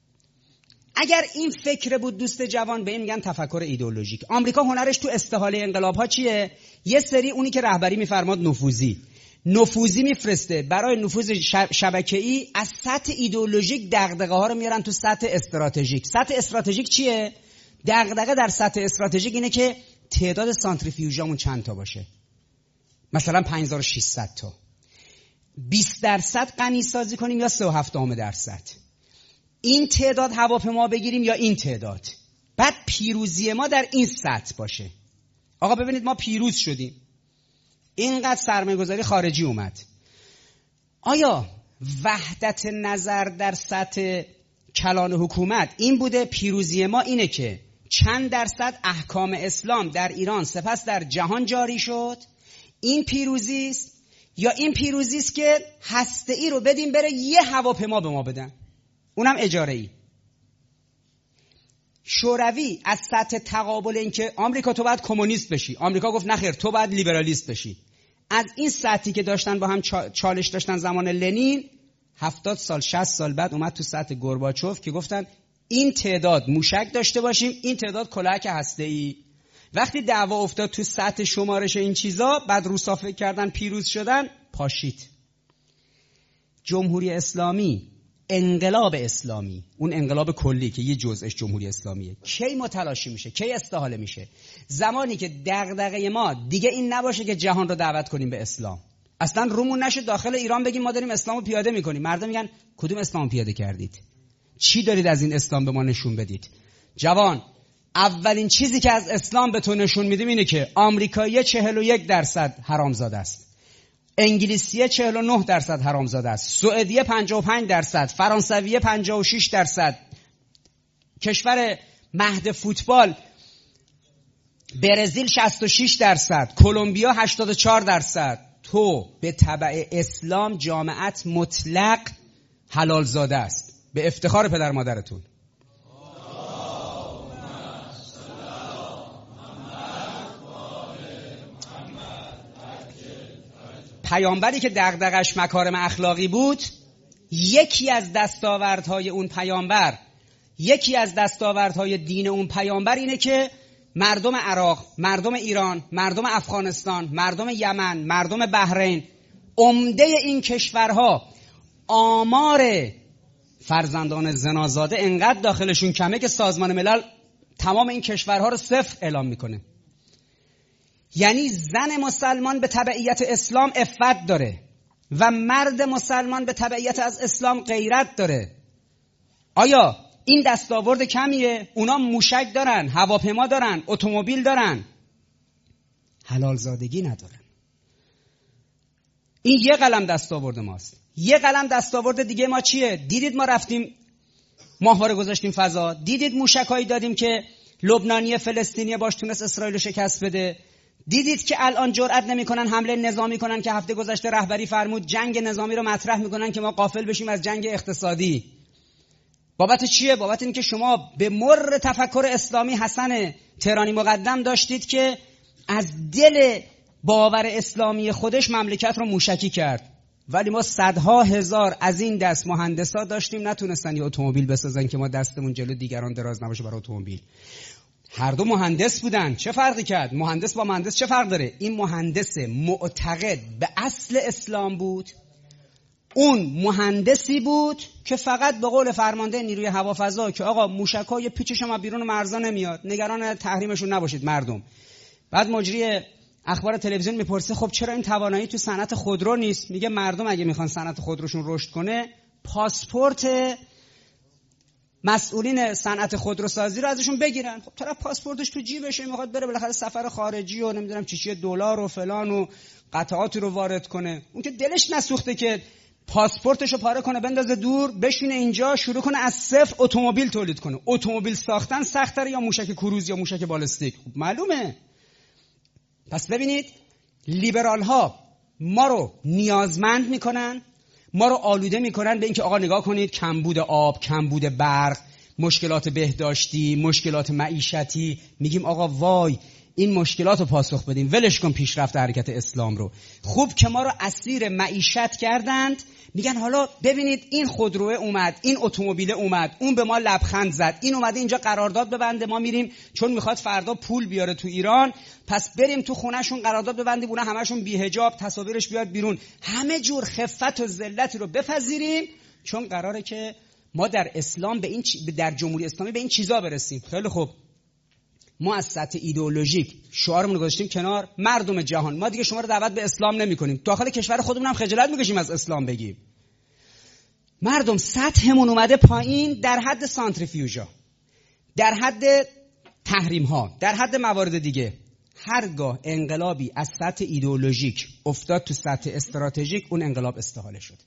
اگر این فکر بود دوست جوان، به این میگن تفکر ایدئولوژیک. آمریکا هنرش تو استحاله انقلاب ها چیه؟ یه سری اونی که رهبری میفرماد نفوذی نفوذی میفرسته برای نفوذ شبکه‌ای، از سطح ایدئولوژیک دغدغه ها رو میارن تو سطح استراتژیک. سطح استراتژیک چیه؟ دغدغه در سطح استراتژیک اینه که تعداد سانتریفیوژامون چند تا باشه، مثلا پنج هزار و ششصد تا. بیست درصد غنی سازی کنیم یا سه و هفت دهم درصد. این تعداد هواپیما بگیریم یا این تعداد. بعد پیروزی ما در این سطح باشه. آقا ببینید ما پیروز شدیم، اینقدر سرمایه‌گذاری خارجی اومد. آیا وحدت نظر در سطح کلان حکومت این بوده؟ پیروزی ما اینه که چند درصد احکام اسلام در ایران سپس در جهان جاری شد، این پیروزی است؟ یا این پیروزی است که هسته‌ای رو بدیم بره یه هواپیما به ما بدن، اونم اجاره‌ای؟ شوروی از سطح تقابل این که آمریکا تو باید کمونیست بشی، آمریکا گفت نخیر تو باید لیبرالیست بشی. از این سطحی که داشتن با هم چالش داشتن زمان لنین، هفتاد سال شصت سال بعد اومد تو سطح گورباچوف که گفتن این تعداد موشک داشته باشیم، این تعداد کلاهک هسته‌ای. وقتی دعوا افتاد تو سطح شمارش این چیزا، بعد روسا فکر کردن پیروز شدن، پاشید. جمهوری اسلامی، انقلاب اسلامی، اون انقلاب کلی که یه جزءش جمهوری اسلامیه، کی متلاشی میشه؟ کی استحاله میشه؟ زمانی که دغدغه ما دیگه این نباشه که جهان رو دعوت کنیم به اسلام. اصلا رومون نشه داخل ایران بگیم ما داریم اسلامو پیاده میکنیم. مردم میگن کدوم اسلام پیاده کردید؟ چی دارید از این اسلام به ما نشون بدید؟ جوان، اولین چیزی که از اسلام به تو نشون میدیم اینه که آمریکایی چهل و یک درصد حرامزاده است. انگلیسیه چهل و نه درصد حرامزاده است، سوئدیه پنجاه و پنج درصد، فرانسویه پنجاه و شش درصد، کشور مهد فوتبال برزیل شصت و شش درصد، کلمبیا هشتاد و چهار درصد. تو به تبع اسلام جامعت مطلق حلال زاده است، به افتخار پدر مادرتون. پیامبری که دغدغش مکارم اخلاقی بود، یکی از دستاوردهای اون پیامبر، یکی از دستاوردهای دین اون پیامبر اینه که مردم عراق، مردم ایران، مردم افغانستان، مردم یمن، مردم بحرین، عمده این کشورها آمار فرزندان زنازاده انقدر داخلشون کمه که سازمان ملل تمام این کشورها رو صفر اعلام میکنه. یعنی زن مسلمان به تبعیت اسلام عفت داره و مرد مسلمان به تبعیت از اسلام غیرت داره. آیا این دستاورد کمیه؟ اونا موشک دارن، هواپیما دارن، اتومبیل دارن، حلال زادگی ندارن. این یه قلم دستاورد ماست. یه قلم دستاورد دیگه ما چیه؟ دیدید ما رفتیم ماهواره گذاشتیم فضا، دیدید موشکایی دادیم که لبنانی فلسطینی باش تونست اسرائیل رو شکست بده، دیدید که الان جرئت نمیکنن حمله نظامی کنن که هفته گذشته رهبری فرمود جنگ نظامی رو مطرح میکنن که ما غافل بشیم از جنگ اقتصادی. بابت چیه؟ بابت این که شما به مر تفکر اسلامی حسن تهرانی مقدم داشتید که از دل باور اسلامی خودش مملکت رو موشکی کرد، ولی ما صدها هزار از این دست مهندسا داشتیم نتونستن یه اتومبیل بسازن که ما دستمون جلو دیگران دراز نباشه برای اتومبیل. هر دو مهندس بودن، چه فرقی کرد؟ مهندس با مهندس چه فرق داره؟ این مهندس معتقد به اصل اسلام بود، اون مهندسی بود که فقط به قول فرمانده نیروی هوافضا که آقا موشکای پیچش ما بیرون مرزا نمیاد، نگران تحریمشون نباشید مردم. بعد مجری اخبار تلویزیون میپرسه خب چرا این توانایی تو صنعت خودرو نیست؟ میگه مردم اگه میخوان صنعت خودروشون رشد کنه پاسپورت مسئولین صنعت خودروسازی رو ازشون بگیرن. خب طرف پاسپورتش تو جیبشه، میخواد بره بالاخره سفر خارجی و نمیدونم چی چی دلار و فلان و قطعاتی رو وارد کنه، اون که دلش نسوخته که پاسپورتشو پاره کنه بندازه دور بشینه اینجا شروع کنه از صفر اتومبیل تولید کنه. اتومبیل ساختن سخت‌تره یا موشک کروز یا موشک بالستیک؟ خب معلومه. پس ببینید لیبرال ها ما رو نیازمند میکنن، ما رو آلوده میکنن به اینکه آقا نگاه کنید کمبود آب، کمبود برق، مشکلات بهداشتی، مشکلات معیشتی. میگیم آقا وای این مشکلات رو پاسخ بدیم، ولش کن پیشرفت حرکت اسلام رو. خوب که ما رو اسیر معیشت کردند، میگن حالا ببینید این خودروه اومد، این اتومبیل اومد، اون به ما لبخند زد، این اومده اینجا قرارداد ببنده، ما میریم چون میخواد فردا پول بیاره تو ایران پس بریم تو خونهشون قرارداد ببندیم، اونا همشون بی‌حجاب تصاویرش بیاد بیرون، همه جور خفت و ذلتی رو بپذیریم چون قراره که ما در اسلام به این چ... در جمهوری اسلامی به این چیزا برسیم. خیلی خوب، ما از سطح ایدئولوژیک شعارمون رو گذاشتیم کنار. مردم جهان ما دیگه شما رو دعوت به اسلام نمی‌کنیم، داخل کشور خودمون هم خجالت می‌کشیم از اسلام بگیم. مردم سطحمون اومده پایین در حد سانتریفیوژا، در حد تحریم ها، در حد موارد دیگه. هرگاه انقلابی از سطح ایدئولوژیک افتاد تو سطح استراتژیک، اون انقلاب استحاله شد.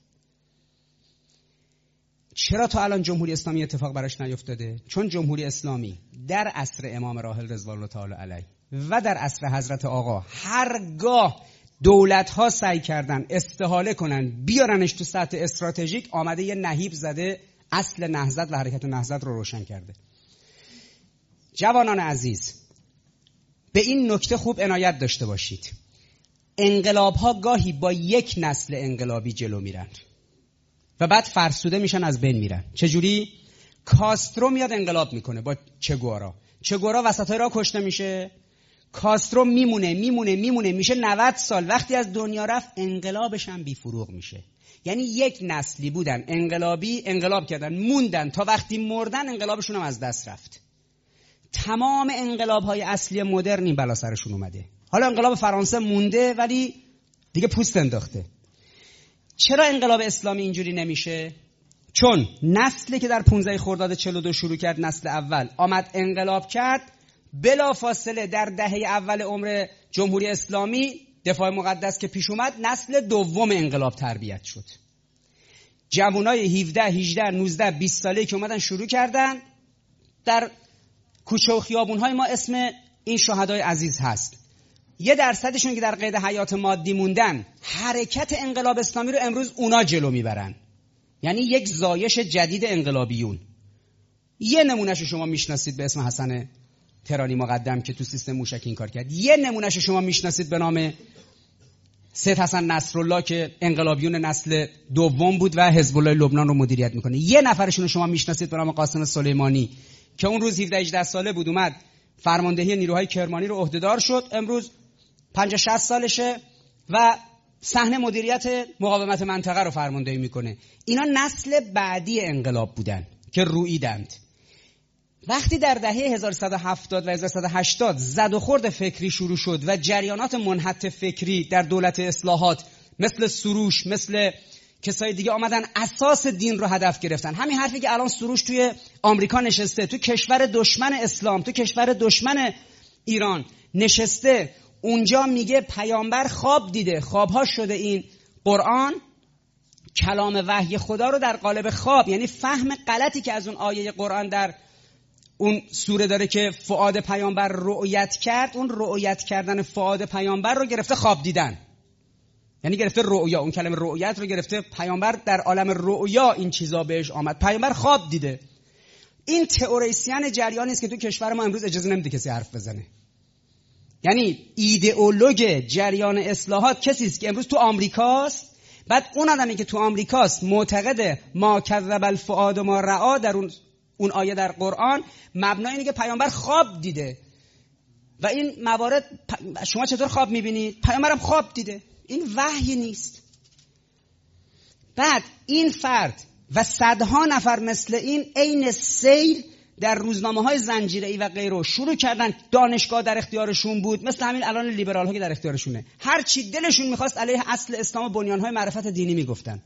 چرا تا الان جمهوری اسلامی اتفاق براش نیفتاده؟ چون جمهوری اسلامی در عصر امام راحل رضوان الله تعالی علیه و در عصر حضرت آقا هرگاه دولت‌ها سعی کردن استحاله کنن بیارنش تو سطح استراتژیک، آمده یه نهیب زده، اصل نهضت و حرکت نهضت رو روشن کرده. جوانان عزیز، به این نکته خوب عنایت داشته باشید. انقلاب‌ها گاهی با یک نسل انقلابی جلو میرن و بعد فرسوده میشن، از بین میرن. چجوری؟ کاسترو میاد انقلاب میکنه با چگوارا، چگوارا وسطای راه کشته میشه، کاسترو میمونه میمونه میمونه میشه نود سال، وقتی از دنیا رفت انقلابش هم بی فروغ میشه. یعنی یک نسلی بودن انقلابی، انقلاب کردن موندن تا وقتی مردن انقلابشون هم از دست رفت. تمام انقلاب‌های اصلی مدرن این بلا سرشون اومده. حالا انقلاب فرانسه مونده ولی دیگه پوست انداخته. چرا انقلاب اسلامی اینجوری نمیشه؟ چون نسلی که در پانزده خرداد چهل و دو شروع کرد، نسل اول آمد انقلاب کرد، بلا فاصله در دهه اول عمر جمهوری اسلامی دفاع مقدس که پیش اومد نسل دوم انقلاب تربیت شد. جوانای هفده، هجده، نوزده، بیست ساله که اومدن شروع کردن. در کوچه و خیابون‌های ما اسم این شهدای عزیز هست. یه درصدشون که در قید حیات مادی موندن، حرکت انقلاب اسلامی رو امروز اونا جلو میبرن. یعنی یک زایش جدید انقلابیون. یه نمونهشو شما میشناسید به اسم حسن تهرانی مقدم که تو سیستم موشکی این کار کرد. یه نمونهشو شما میشناسید به نام سید حسن نصرالله که انقلابیون نسل دوم بود و حزب الله لبنان رو مدیریت میکنه. یه نفرشون رو شما میشناسید به نام قاسم سلیمانی که اون روز هفده هجده ساله بود، اومد فرماندهی نیروهای کرمانی رو عهدهدار شد، امروز پنجاه شصت سالشه و صحنه مدیریت مقاومت منطقه رو فرماندهی میکنه. اینا نسل بعدی انقلاب بودن که رویدند. وقتی در دهه هزار و سیصد و هفتاد و هزار و سیصد و هشتاد زد و خورد فکری شروع شد و جریانات منحط فکری در دولت اصلاحات مثل سروش، مثل کسای دیگه آمدن اساس دین رو هدف گرفتن. همین حرفی که الان سروش توی آمریکا نشسته، تو کشور دشمن اسلام، تو کشور دشمن ایران نشسته، اونجا میگه پیامبر خواب دیده، خوابها شده این قرآن کلام وحی خدا رو در قالب خواب، یعنی فهم غلطی که از اون آیه قرآن در اون سوره داره که فؤاد پیامبر رؤیت کرد، اون رؤیت کردن فؤاد پیامبر رو گرفته خواب دیدن، یعنی گرفته رؤیا، اون کلمه رؤیت رو گرفته پیامبر در عالم رؤیا این چیزا بهش آمد، پیامبر خواب دیده. این تئوریسین جریانی است که تو کشور ما امروز اجازه نمیده کسی حرف بزنه. یعنی ایدئولوژ جریان اصلاحات کسی است که امروز تو آمریکاست، بعد اون آدمی که تو آمریکاست معتقد ما کذب الفؤاد و ما رأى در اون اون آیه در قرآن مبنای اینه که پیامبر خواب دیده و این موارد شما چطور خواب میبینید؟ پیامبرم خواب دیده. این وحی نیست. بعد این فرد و صدها نفر مثل این عین سیل در روزنامه‌های زنجیره‌ای و غیره شروع کردن، دانشگاه در اختیارشون بود، مثل همین الان لیبرال‌ها که در اختیارشونه، هر چی دلشون می‌خواست علیه اصل اسلام و بنیان‌های معرفت دینی میگفتن.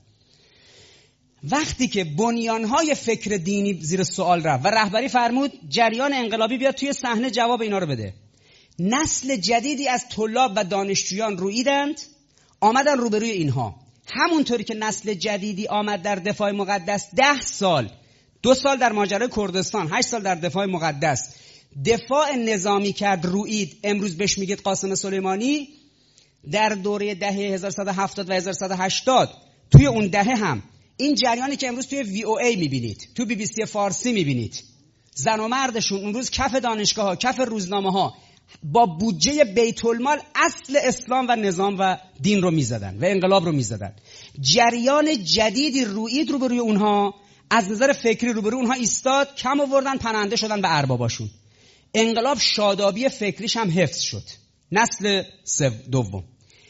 وقتی که بنیان‌های فکر دینی زیر سوال رفت و رهبری فرمود جریان انقلابی بیاد توی صحنه جواب اینا رو بده، نسل جدیدی از طلاب و دانشجویان رویدند، آمدن روبروی اینها. همونطوری که نسل جدیدی آمد در دفاع مقدس، ده سال، دو سال در ماجرای کردستان، هشت سال در دفاع مقدس دفاع نظامی کرد، رویید. امروز بهش میگید قاسم سلیمانی. در دوره دهه هزار و سیصد و هفتاد و هزار و سیصد و هشتاد توی اون دهه هم این جریانی که امروز توی وی او ای میبینید، تو بی بی سی فارسی میبینید، زن و مردشون اون روز کف دانشگاه ها، کف روزنامه ها با بودجه بیت المال اصل اسلام و نظام و دین رو میزدن و انقلاب رو میزدن. جریان جدیدی رویید روبروی اونها، از نظر فکری روبروی اونها ایستاد، کم آوردن، پناهنده شدن به ارباباشون. انقلاب شادابی فکریش هم حفظ شد. نسل دوم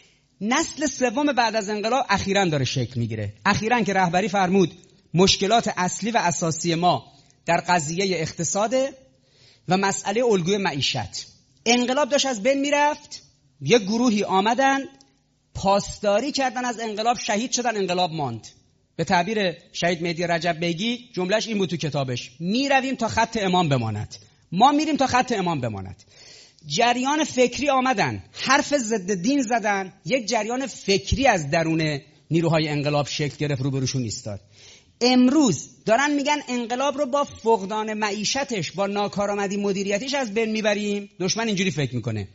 نسل سوم بعد از انقلاب اخیراً داره شکل میگیره. اخیراً که رهبری فرمود مشکلات اصلی و اساسی ما در قضیه اقتصاده و مسئله الگوی معیشت. انقلاب داشت از بین میرفت، یه گروهی آمدن پاسداری کردن از انقلاب، شهید شدن، انقلاب ماند. به تعبیر شهید مهدی رجب بیگی جملهش این بود تو کتابش: میرویم تا خط امام بماند. ما میریم تا خط امام بماند. جریان فکری آمدن، حرف ضد دین زدن، یک جریان فکری از درون نیروهای انقلاب شکل گرفت، روبروشون ایستاد. امروز دارن میگن انقلاب رو با فقدان معیشتش، با ناکارآمدی مدیریتیش از بین میبریم. دشمن اینجوری فکر میکنه.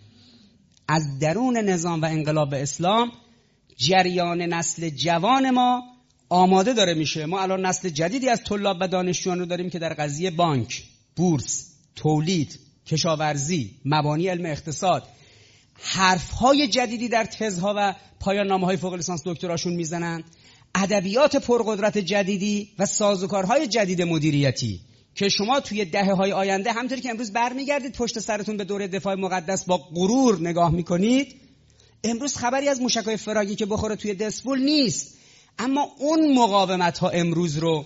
از درون نظام و انقلاب اسلام جریان نسل جوان ما آماده داره میشه. ما الان نسل جدیدی از طلاب و دانشجویان رو داریم که در قضیه بانک، بورس، تولید، کشاورزی، مبانی علم اقتصاد حرفهای جدیدی در تزها و پایان نامه‌های فوق لیسانس دکتراشون میزنن. ادبیات پرقدرت جدیدی و سازوکارهای جدید مدیریتی که شما توی دهه‌های آینده همونطوری که امروز برمیگردید پشت سرتون به دوره دفاع مقدس با غرور نگاه میکنید، امروز خبری از موشک‌های فراگی که بخوره توی دسپول نیست، اما اون مقاومت‌ها امروز رو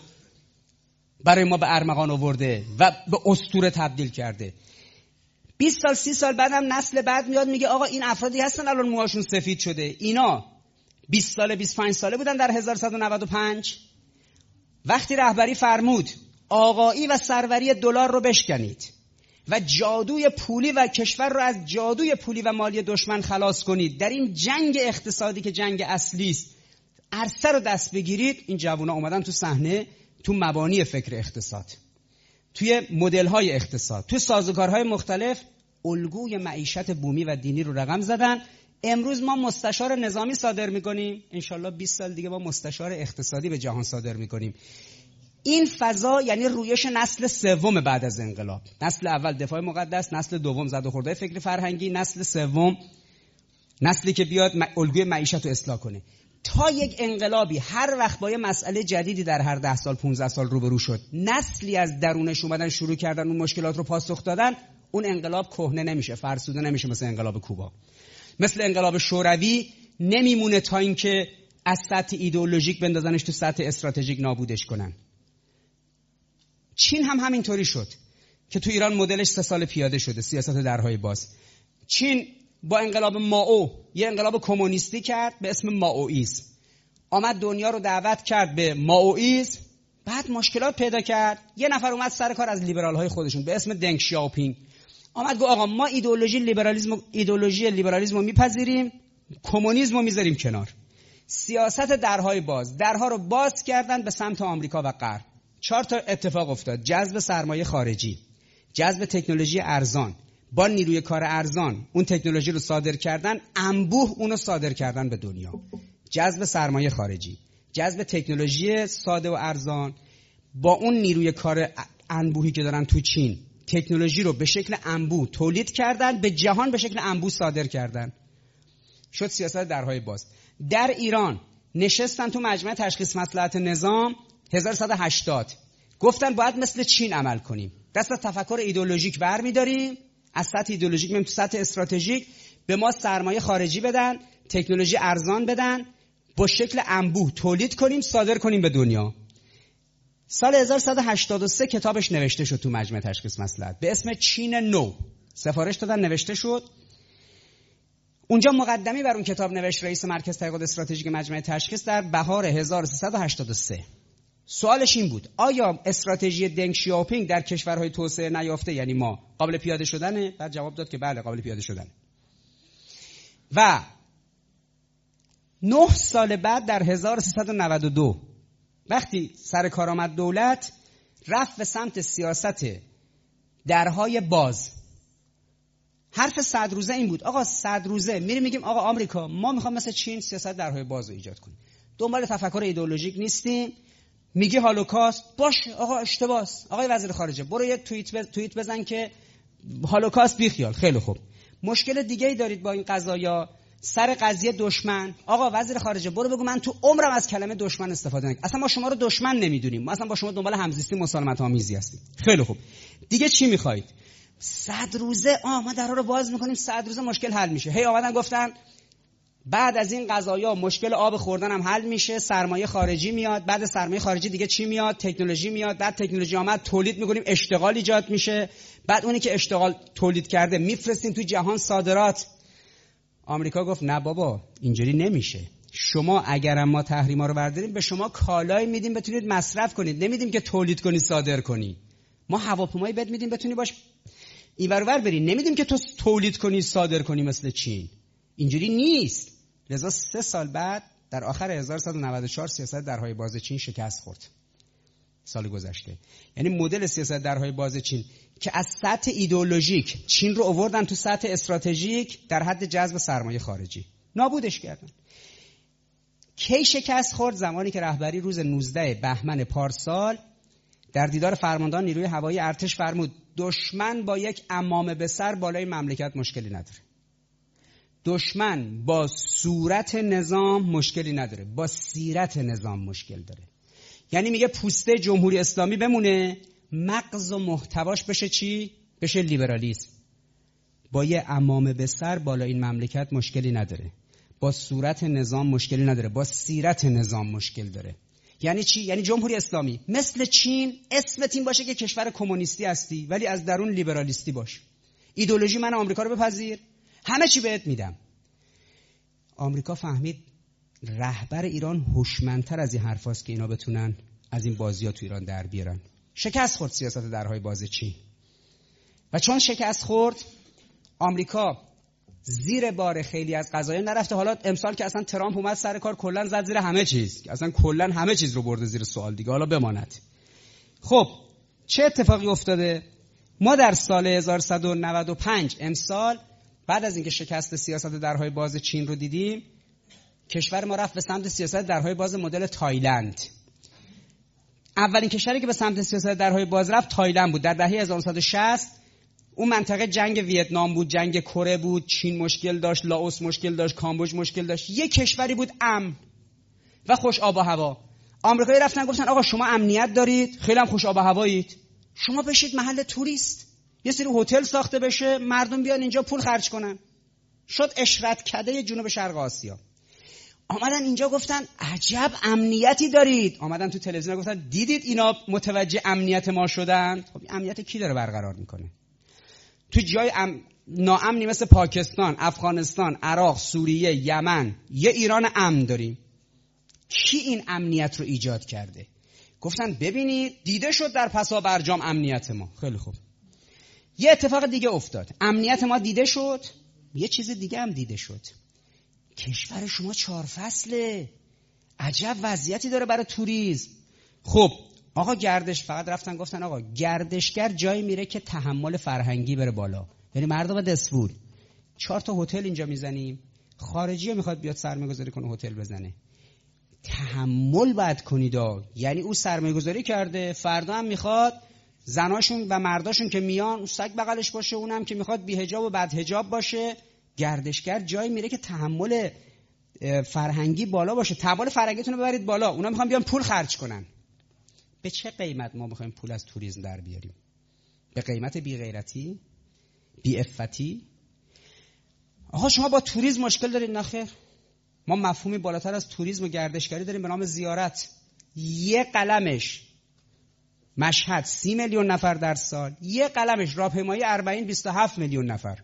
برای ما به ارمغان آورده و به اسطوره تبدیل کرده. بیست سال سی سال بعدم نسل بعد میاد میگه آقا این افرادی هستن الان موهاشون سفید شده، اینا بیست ساله بیست و پنج ساله بودن در هزار و سیصد و نود و پنج وقتی رهبری فرمود آقایی و سروری دلار رو بشکنید، و جادوی پولی و کشور رو از جادوی پولی و مالی دشمن خلاص کنید، در این جنگ اقتصادی که جنگ اصلی است عرصه رو دست بگیرید. این جوونا اومدن تو صحنه، تو مبانی فکر اقتصاد، توی مدل‌های اقتصاد، توی سازوکارهای مختلف الگوی معیشت بومی و دینی رو رقم زدن. امروز ما مستشار نظامی صادر می‌کنیم، انشالله بیست سال دیگه ما مستشار اقتصادی به جهان صادر می‌کنیم. این فضا یعنی رویش نسل سوم بعد از انقلاب. نسل اول دفاع مقدس، نسل دوم زد و خورده فکر فرهنگی، نسل سوم نسلی که بیاد الگوی معیشت رو اصلاح کنه. تا یک انقلابی هر وقت با یه مسئله جدیدی در هر ده سال پونزده سال روبرو شد، نسلی از درونش اومدن شروع کردن اون مشکلات رو پاسخ دادن، اون انقلاب کهنه نمیشه، فرسوده نمیشه، مثل انقلاب کوبا، مثل انقلاب شوروی نمیمونه تا اینکه از سطح ایدئولوژیک بندازنش تو سطح استراتژیک نابودش کنن. چین هم همینطوری شد که تو ایران مدلش سه سال پیاده شده، سیاست درهای باز. چین با انقلاب مائو یه انقلاب کمونیستی کرد به اسم مائوئیسم، آمد دنیا رو دعوت کرد به مائوئیسم، بعد مشکلات پیدا کرد. یه نفر اومد سر کار از لیبرال های خودشون به اسم دنگ شیاوپینگ، آمد گفت آقا ما ایدئولوژی لیبرالیسم ایدئولوژی لیبرالیسم رو میپذیریم، کمونیسم رو میذاریم کنار. سیاست درهای باز، درها رو باز کردن به سمت آمریکا و غرب. چهار تا اتفاق افتاد: جذب سرمایه خارجی، جذب تکنولوژی ارزان، با نیروی کار ارزان اون تکنولوژی رو صادر کردن، انبوه اونو صادر کردن به دنیا. جذب سرمایه خارجی، جذب تکنولوژی ساده و ارزان، با اون نیروی کار انبوهی که دارن تو چین، تکنولوژی رو به شکل انبوه تولید کردن، به جهان به شکل انبوه صادر کردن. شد سیاست درهای باز. در ایران نشستن تو مجمع تشخیص مصلحت نظام هزار و سیصد و هشتاد، گفتن باید مثل چین عمل کنیم، دست از تفکر ایدئولوژیک برمی‌داریم، از سطح ایدئولوژیک میریم تو سطح استراتژیک، به ما سرمایه خارجی بدن، تکنولوژی ارزان بدن، با شکل انبوه تولید کنیم، صادر کنیم به دنیا. سال هزار و سیصد و هشتاد و سه کتابش نوشته شد تو مجمع تشخیص مصلحت به اسم چین نو، سفارش دادن نوشته شد. اونجا مقدمی بر اون کتاب نوشت رئیس مرکز تحقیقات استراتژیک مجمع تشخیص در بهار هزار و سیصد و هشتاد و سه. سوالش این بود: آیا استراتژی دنگ شیاوپینگ در کشورهای توسعه نیافته یعنی ما قابل پیاده شدنه؟ بعد جواب داد که بله قابل پیاده شدنه. و نه سال بعد در هزار و سیصد و نود و دو وقتی سر کار آمد دولت، رفت به سمت سیاست درهای باز. حرف صد روزه این بود: آقا صد روزه میریم میگیم آقا آمریکا ما میخوام مثل چین سیاست درهای باز رو ایجاد کنیم، دنبال تفکر ایدئولوژیک نیستیم. میگی هولوکاست، باش آقا اشتباس، آقای وزیر خارجه برو یه توییت بز... توییت بزن که هولوکاست بیخیال. خیلی خوب، مشکل دیگه ای دارید با این قضایا، سر قضیه دشمن، آقا وزیر خارجه برو بگو من تو عمرم از کلمه دشمن استفاده نکردم، اصلا ما شما رو دشمن نمیدونیم، ما اصلا با شما دنبال همزیستی مسالمت آمیزی هستیم. خیلی خوب، دیگه چی میخواید؟ صد روزه آه ما درها رو باز میکنیم، صد روزه مشکل حل میشه. هی آمدن گفتن بعد از این قضایا مشکل آب خوردن هم حل میشه، سرمایه خارجی میاد، بعد سرمایه خارجی دیگه چی میاد؟ تکنولوژی میاد، بعد تکنولوژی آمد تولید میکنیم، اشتغال ایجاد میشه، بعد اونی که اشتغال تولید کرده میفرستیم تو جهان صادرات. آمریکا گفت نه بابا اینجوری نمیشه، شما اگرم ما تحریما رو برداریم به شما کالای میدیم بتونید مصرف کنید، نمیدیم که تولید کنی صادر کنی. ما هواپیمایی بهت میدیم بتونی باش اینور اونور بری، نمیدیم که تو تولید کنی صادر کنی مثل چین. اینجوری نیست. لذا سه سال بعد در آخر هزار و سیصد و نود و چهار سیاست درهای باز چین شکست خورد. سال گذشته. یعنی مدل سیاست درهای باز چین که از سطح ایدئولوژیک چین رو آوردن تو سطح استراتژیک در حد جذب سرمایه خارجی، نابودش کردن. کی شکست خورد؟ زمانی که رهبری روز نوزده بهمن پارسال در دیدار فرماندهان نیروی هوایی ارتش فرمود دشمن با یک عمامه به سر بالای مملکت مشکلی نداره. دشمن با صورت نظام مشکلی نداره، با سیرت نظام مشکل داره. یعنی میگه پوسته جمهوری اسلامی بمونه، مغز و محتواش بشه چی؟ بشه لیبرالیسم. با یه عمامه به سر بالا این مملکت مشکلی نداره، با صورت نظام مشکلی نداره، با سیرت نظام مشکل داره. یعنی چی؟ یعنی جمهوری اسلامی مثل چین اسمت این باشه که کشور کمونیستی هستی ولی از درون لیبرالیستی باش. ایدئولوژی من آمریکا رو بپذیر، همه چی بهت میدم. آمریکا فهمید رهبر ایران هوشمندتر از این حرفاست که اینا بتونن از این بازی‌ها تو ایران در بیارن. شکست خورد سیاست درهای باز چین و چون شکست خورد آمریکا زیر بار خیلی از قضایا نرفته. حالا امسال که اصلا ترامپ اومد سر کار کلا زد زیر همه چیز، اصلا کلا همه چیز رو برده زیر سوال دیگه، حالا بماند. خب چه اتفاقی افتاده؟ ما در سال هزار و سیصد و نود و پنج امسال بعد از اینکه شکست سیاست درهای باز چین رو دیدیم، کشور ما رفت به سمت سیاست درهای باز مدل تایلند. اولین کشوری که به سمت سیاست درهای باز رفت تایلند بود. در دهه هزار و نهصد و شصت اون منطقه جنگ ویتنام بود، جنگ کره بود، چین مشکل داشت، لاوس مشکل داشت، کامبوج مشکل داشت. یک کشوری بود امن و خوش آب و هوا. آمریکایی رفتن گفتن آقا شما امنیت دارید، خیلی هم خوش آب و هوایید، شما بشید محل توریست، یه سری هتل ساخته بشه، مردم بیان اینجا پول خرج کنن. شد اشرتکده جنوب شرق آسیا. آمدن اینجا گفتن عجب امنیتی دارید. آمدن تو تلویزیون گفتن دیدید اینا متوجه امنیت ما شدن. خب امنیت کی داره برقرار میکنه؟ تو جای ام... ناامنی مثل پاکستان، افغانستان، عراق، سوریه، یمن، یه ایران امن داریم. کی این امنیت رو ایجاد کرده؟ گفتن ببینید دیده شد در پسا برجام امنیت ما. خیلی خوب. یه اتفاق دیگه افتاد. امنیت ما دیده شد، یه چیز دیگه هم دیده شد. کشور شما چهار فصله، عجب وضعیتی داره برای توریسم. خب آقا گردش، فقط رفتن گفتن آقا گردشگر جایی میره که تحمل فرهنگی بره بالا، یعنی مردم دسفول. چهار تا هتل اینجا میزنیم، خارجی میخواد بیاد سرمایه گذاری کنه هتل بزنه، تحمل باید کنید. یعنی او سرمایه گذاری کرده، فردا هم میخواد زناشون و مرداشون که میان اون سگ بغلش باشه، اونم که میخواد بی حجاب و بد حجاب باشه. گردشگر جایی میره که تحمل فرهنگی بالا باشه. تحمل فرهنگیتون رو ببرید بالا، اونا میخوان بیان پول خرج کنن. به چه قیمت ما میخوایم پول از توریسم در بیاریم؟ به قیمت بی غیرتی، بی عفتی؟ آقا شما با توریسم مشکل دارید؟ نخیر، ما مفهومی بالاتر از توریسم و گردشگری داریم به نام زیارت. یه قلمش مشهد سی میلیون نفر در سال، یه قلمش راهپیمایی اربعین بیست و هفت میلیون نفر.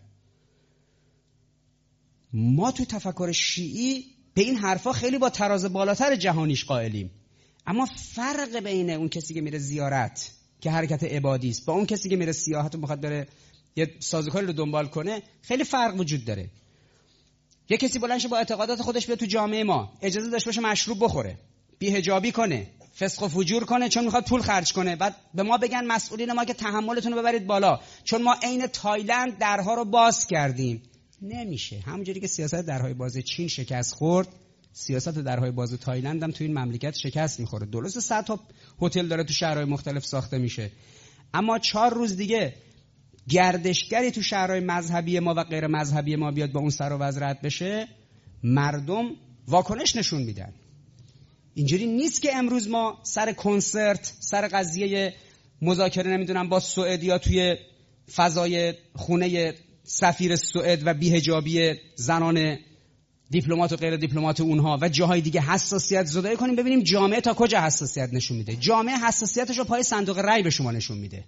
ما تو تفکر شیعی به این حرفا خیلی با تراز بالاتر جهانیش قائلیم، اما فرق بین اون کسی که میره زیارت که حرکت عبادی است با اون کسی که میره سیاحت و میخواد بره یه سازوکاری رو دنبال کنه خیلی فرق وجود داره. یه کسی بلند شه با اعتقادات خودش بیاد تو جامعه ما، اجازه داشته باشه مشروب بخوره، بی‌حجابی کنه، فسق و فجور کنه چون میخواد پول خرج کنه، بعد به ما بگن مسئولین ما که تحملتون رو ببرید بالا چون ما عین تایلند درها رو باز کردیم. نمیشه. همونجوری که سیاست درهای باز چین شکست خورد، سیاست درهای باز تایلند هم تو این مملکت شکست میخوره. درسته صد تا هتل داره تو شهرهای مختلف ساخته میشه، اما چهار روز دیگه گردشگری تو شهرهای مذهبی ما و غیر مذهبی ما بیاد با اون سر و وضع رد بشه، مردم واکنش نشون میدن. اینجوری نیست که امروز ما سر کنسرت، سر قضیه مذاکره نمیدونم با سوئدیا توی فضای خونه سفیر سوئد و بی‌حجابی زنان دیپلمات و غیر دیپلمات اونها و جاهای دیگه حساسیت زدایی کنیم، ببینیم جامعه تا کجا حساسیت نشون میده. جامعه حساسیتش رو پای صندوق رای به شما نشون میده.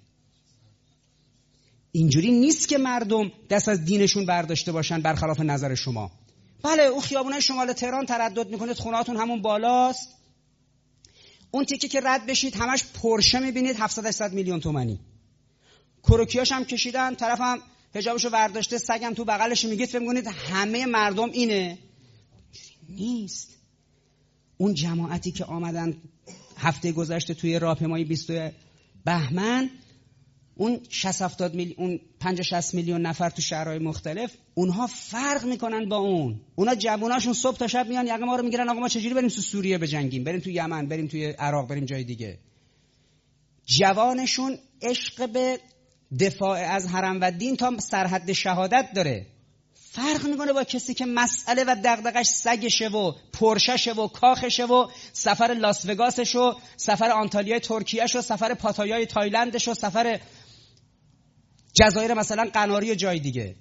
اینجوری نیست که مردم دست از دینشون برداشته باشن برخلاف نظر شما. بله اون خیابونای شمال تهران تردد میکنید، خونهاتون همون بالاست، اون تیکه که رد بشید همش پورشه میبینید هفتصد هشتصد میلیون تومانی، کروکیاش هم کشیدن، طرف هم حجابشو برداشته، سگم تو بغلش، میگید فکر میکنید همه مردم اینه. نیست. اون جماعتی که آمدن هفته گذشته توی راهپیمایی بیست بهمن، اون شصت هفتاد میلیون، اون پنجاه شصت میلیون نفر تو شهرهای مختلف، اونها فرق میکنن با اون. اونا جووناشون صبح تا شب میان یقه ما رو میگیرن، آقا ما چجوری بریم تو سوریه بجنگیم، بریم تو یمن، بریم توی عراق، بریم جای دیگه. جوانشون عشق به دفاع از حرم و دین تا سرحد شهادت داره. فرق میکنه با کسی که مسئله و دغدغش سگشه و پرششه و کاخشه و سفر لاس وگاسش و سفر آنتالیای ترکیهش و سفر پاتایای تایلندش و سفر جزایر مثلا قناری و جای دیگه.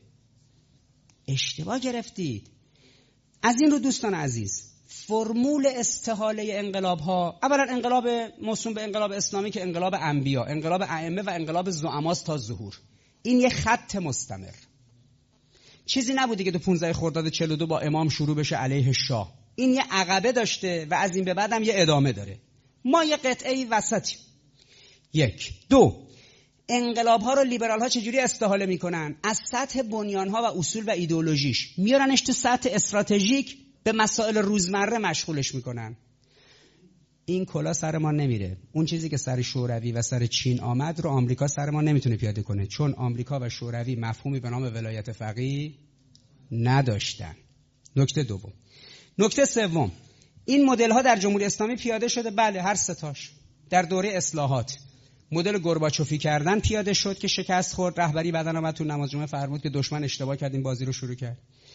اشتباه گرفتید. از این رو دوستان عزیز، فرمول استحاله انقلاب ها، اولا انقلاب موسوم به انقلاب اسلامی که انقلاب انبیا، انقلاب ائمه و انقلاب زعماست تا ظهور، این یه خط مستمر. چیزی نبوده که تو پانزده خرداد چهل و دو با امام شروع بشه علیه شاه. این یه عقبه داشته و از این به بعد هم یه ادامه داره. ما یه قطعه وسطی. یک. دو، انقلاب ها رو لیبرال ها چجوری استحاله میکنن؟ از سطح بنیان ها و اصول و ایدئولوژیش میارنش تو سطح استراتژیک، به مسائل روزمره مشغولش میکنن. این کلا سر ما نمیره. اون چیزی که سر شوروی و سر چین آمد رو آمریکا سر ما نمیتونه پیاده کنه، چون آمریکا و شوروی مفهومی به نام ولایت فقیه نداشتن. نکته دوم. نکته سوم، این مدل ها در جمهوری اسلامی پیاده شده. بله، هر ستاش در دوره اصلاحات مدل گورباچوفی کردن پیاده شد که شکست خورد. رهبری بعداً اومد تو نماز جمعه فرمود که دشمن اشتباه کرد، این بازی رو شروع کرد.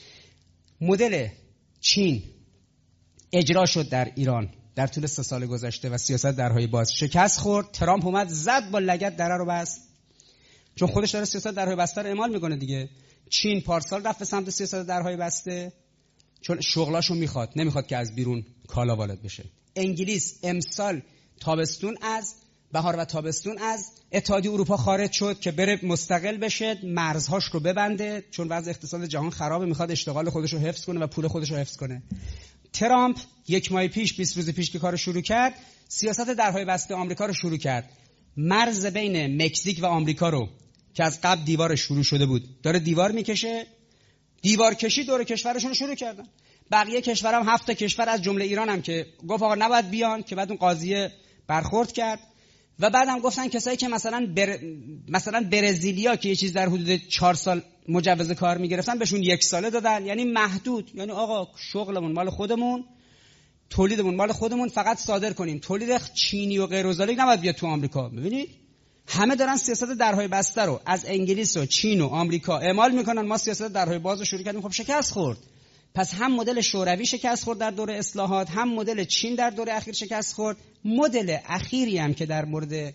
مدل چین اجرا شد در ایران در طول سه سال گذشته و سیاست درهای باز شکست خورد. ترامپ اومد زد با لگد دره رو بست، چون خودش داره سیاست درهای بسته رو اعمال میکنه دیگه. چین پارسال رفت به سمت سیاست درهای بسته چون شغلاشو میخواد، نمیخواد که از بیرون کالا وارد بشه. انگلیس امسال تابستون از بهار و تابستون از اتحادیه اروپا خارج شد که بره مستقل بشه، مرزهاش رو ببنده، چون وضع اقتصاد جهان خرابه، میخواد اشتغال خودش رو حفظ کنه و پول خودش رو حفظ کنه. ترامپ یک ماه پیش بیست روز پیش که کارو شروع کرد، سیاست درهای بسته آمریکا رو شروع کرد. مرز بین مکزیک و آمریکا رو که از قبل دیوارش شروع شده بود داره دیوار میکشه. دیوار کشی دور کشورشون رو شروع کردن. بقیه کشورها هم هفت تا کشور از جمله ایران هم که گفت آقا نباید بیان، که بعد اون قاضیه برخورد کرد. و بعد هم گفتن کسایی که مثلا بر... مثلا برزیلیا که یه چیز در حدود چهار سال مجوز کار میگرفتن بهشون یک ساله دادن، یعنی محدود. یعنی آقا شغلمون مال خودمون، تولیدمون مال خودمون، فقط صادر کنیم. تولید چینی و غیر ذالک نباید بیاد تو آمریکا. ببینید همه دارن سیاست درهای بسته رو از انگلیس و چین و آمریکا اعمال میکنن. ما سیاست درهای باز رو شروع کردیم، خب شکست خورد. پس هم مدل شوروی شکست خورد در دوره اصلاحات، هم مدل چین در دوره اخیر شکست خورد. مدل اخیری هم که در مورد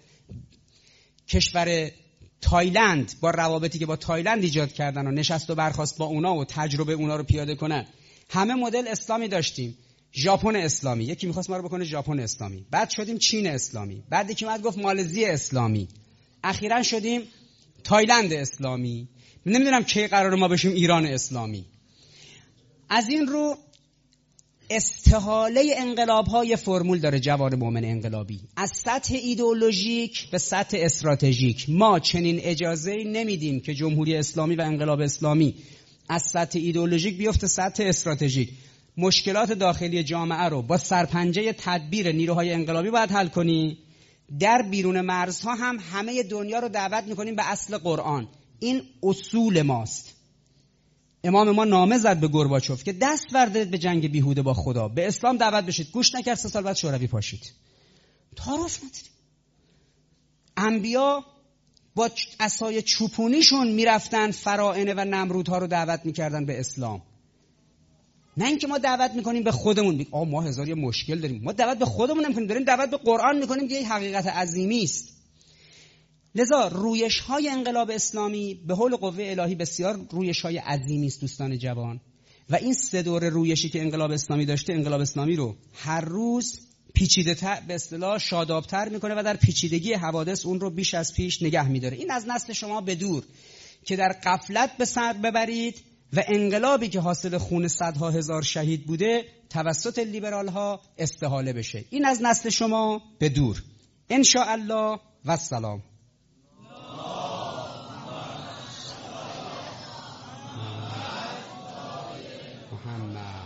کشور تایلند با روابطی که با تایلند ایجاد کردن و نشست و برخاست با اونا و تجربه اونا رو پیاده کنن، همه مدل اسلامی داشتیم. ژاپن اسلامی، یکی می‌خواست ما رو بکنه ژاپن اسلامی، بعد شدیم چین اسلامی، بعد یکی اومد گفت مالزی اسلامی، اخیراً شدیم تایلند اسلامی. نمیدونم کی قراره ما بشیم ایران اسلامی. از این رو استحاله انقلاب‌های فرمول داره جوان مومن انقلابی، از سطح ایدئولوژیک به سطح استراتژیک. ما چنین اجازه‌ای نمیدیم که جمهوری اسلامی و انقلاب اسلامی از سطح ایدئولوژیک بیفته سطح استراتژیک. مشکلات داخلی جامعه رو با سرپنجه تدبیر نیروهای انقلابی باید حل کنی. در بیرون مرزها هم همه دنیا رو دعوت می‌کنیم به اصل قرآن. این اصول ماست. امام ما نامه زد به گورباچوف که دست بردارید به جنگ بیهوده با خدا، به اسلام دعوت بشید. گوش نکرد، سه سال بعد شوروی پاشید. تعارف نداریم. انبیا با عصای چوپونیشون میرفتن فراعنه و نمرودها رو دعوت میکردن به اسلام. نه اینکه ما دعوت میکنیم به خودمون، میگیم آ ما هزار یه مشکل داریم. ما دعوت به خودمون نمیکنیم، داریم دعوت به قرآن میکنیم که یه حقیقت عظیمی است. لذا رویش‌های انقلاب اسلامی به حول قوه الهی بسیار رویش‌های عظیمی است دوستان جوان. و این سه دور رویشی که انقلاب اسلامی داشته، انقلاب اسلامی رو هر روز پیچیده‌تر، به اصطلاح شاداب‌تر میکنه و در پیچیدگی حوادث اون رو بیش از پیش نگه می‌داره. این از نسل شما به دور که در غفلت به سر ببرید و انقلابی که حاصل خون صدها هزار شهید بوده توسط لیبرال‌ها استحاله بشه. این از نسل شما به دور. ان شاء الله و السلام. محمد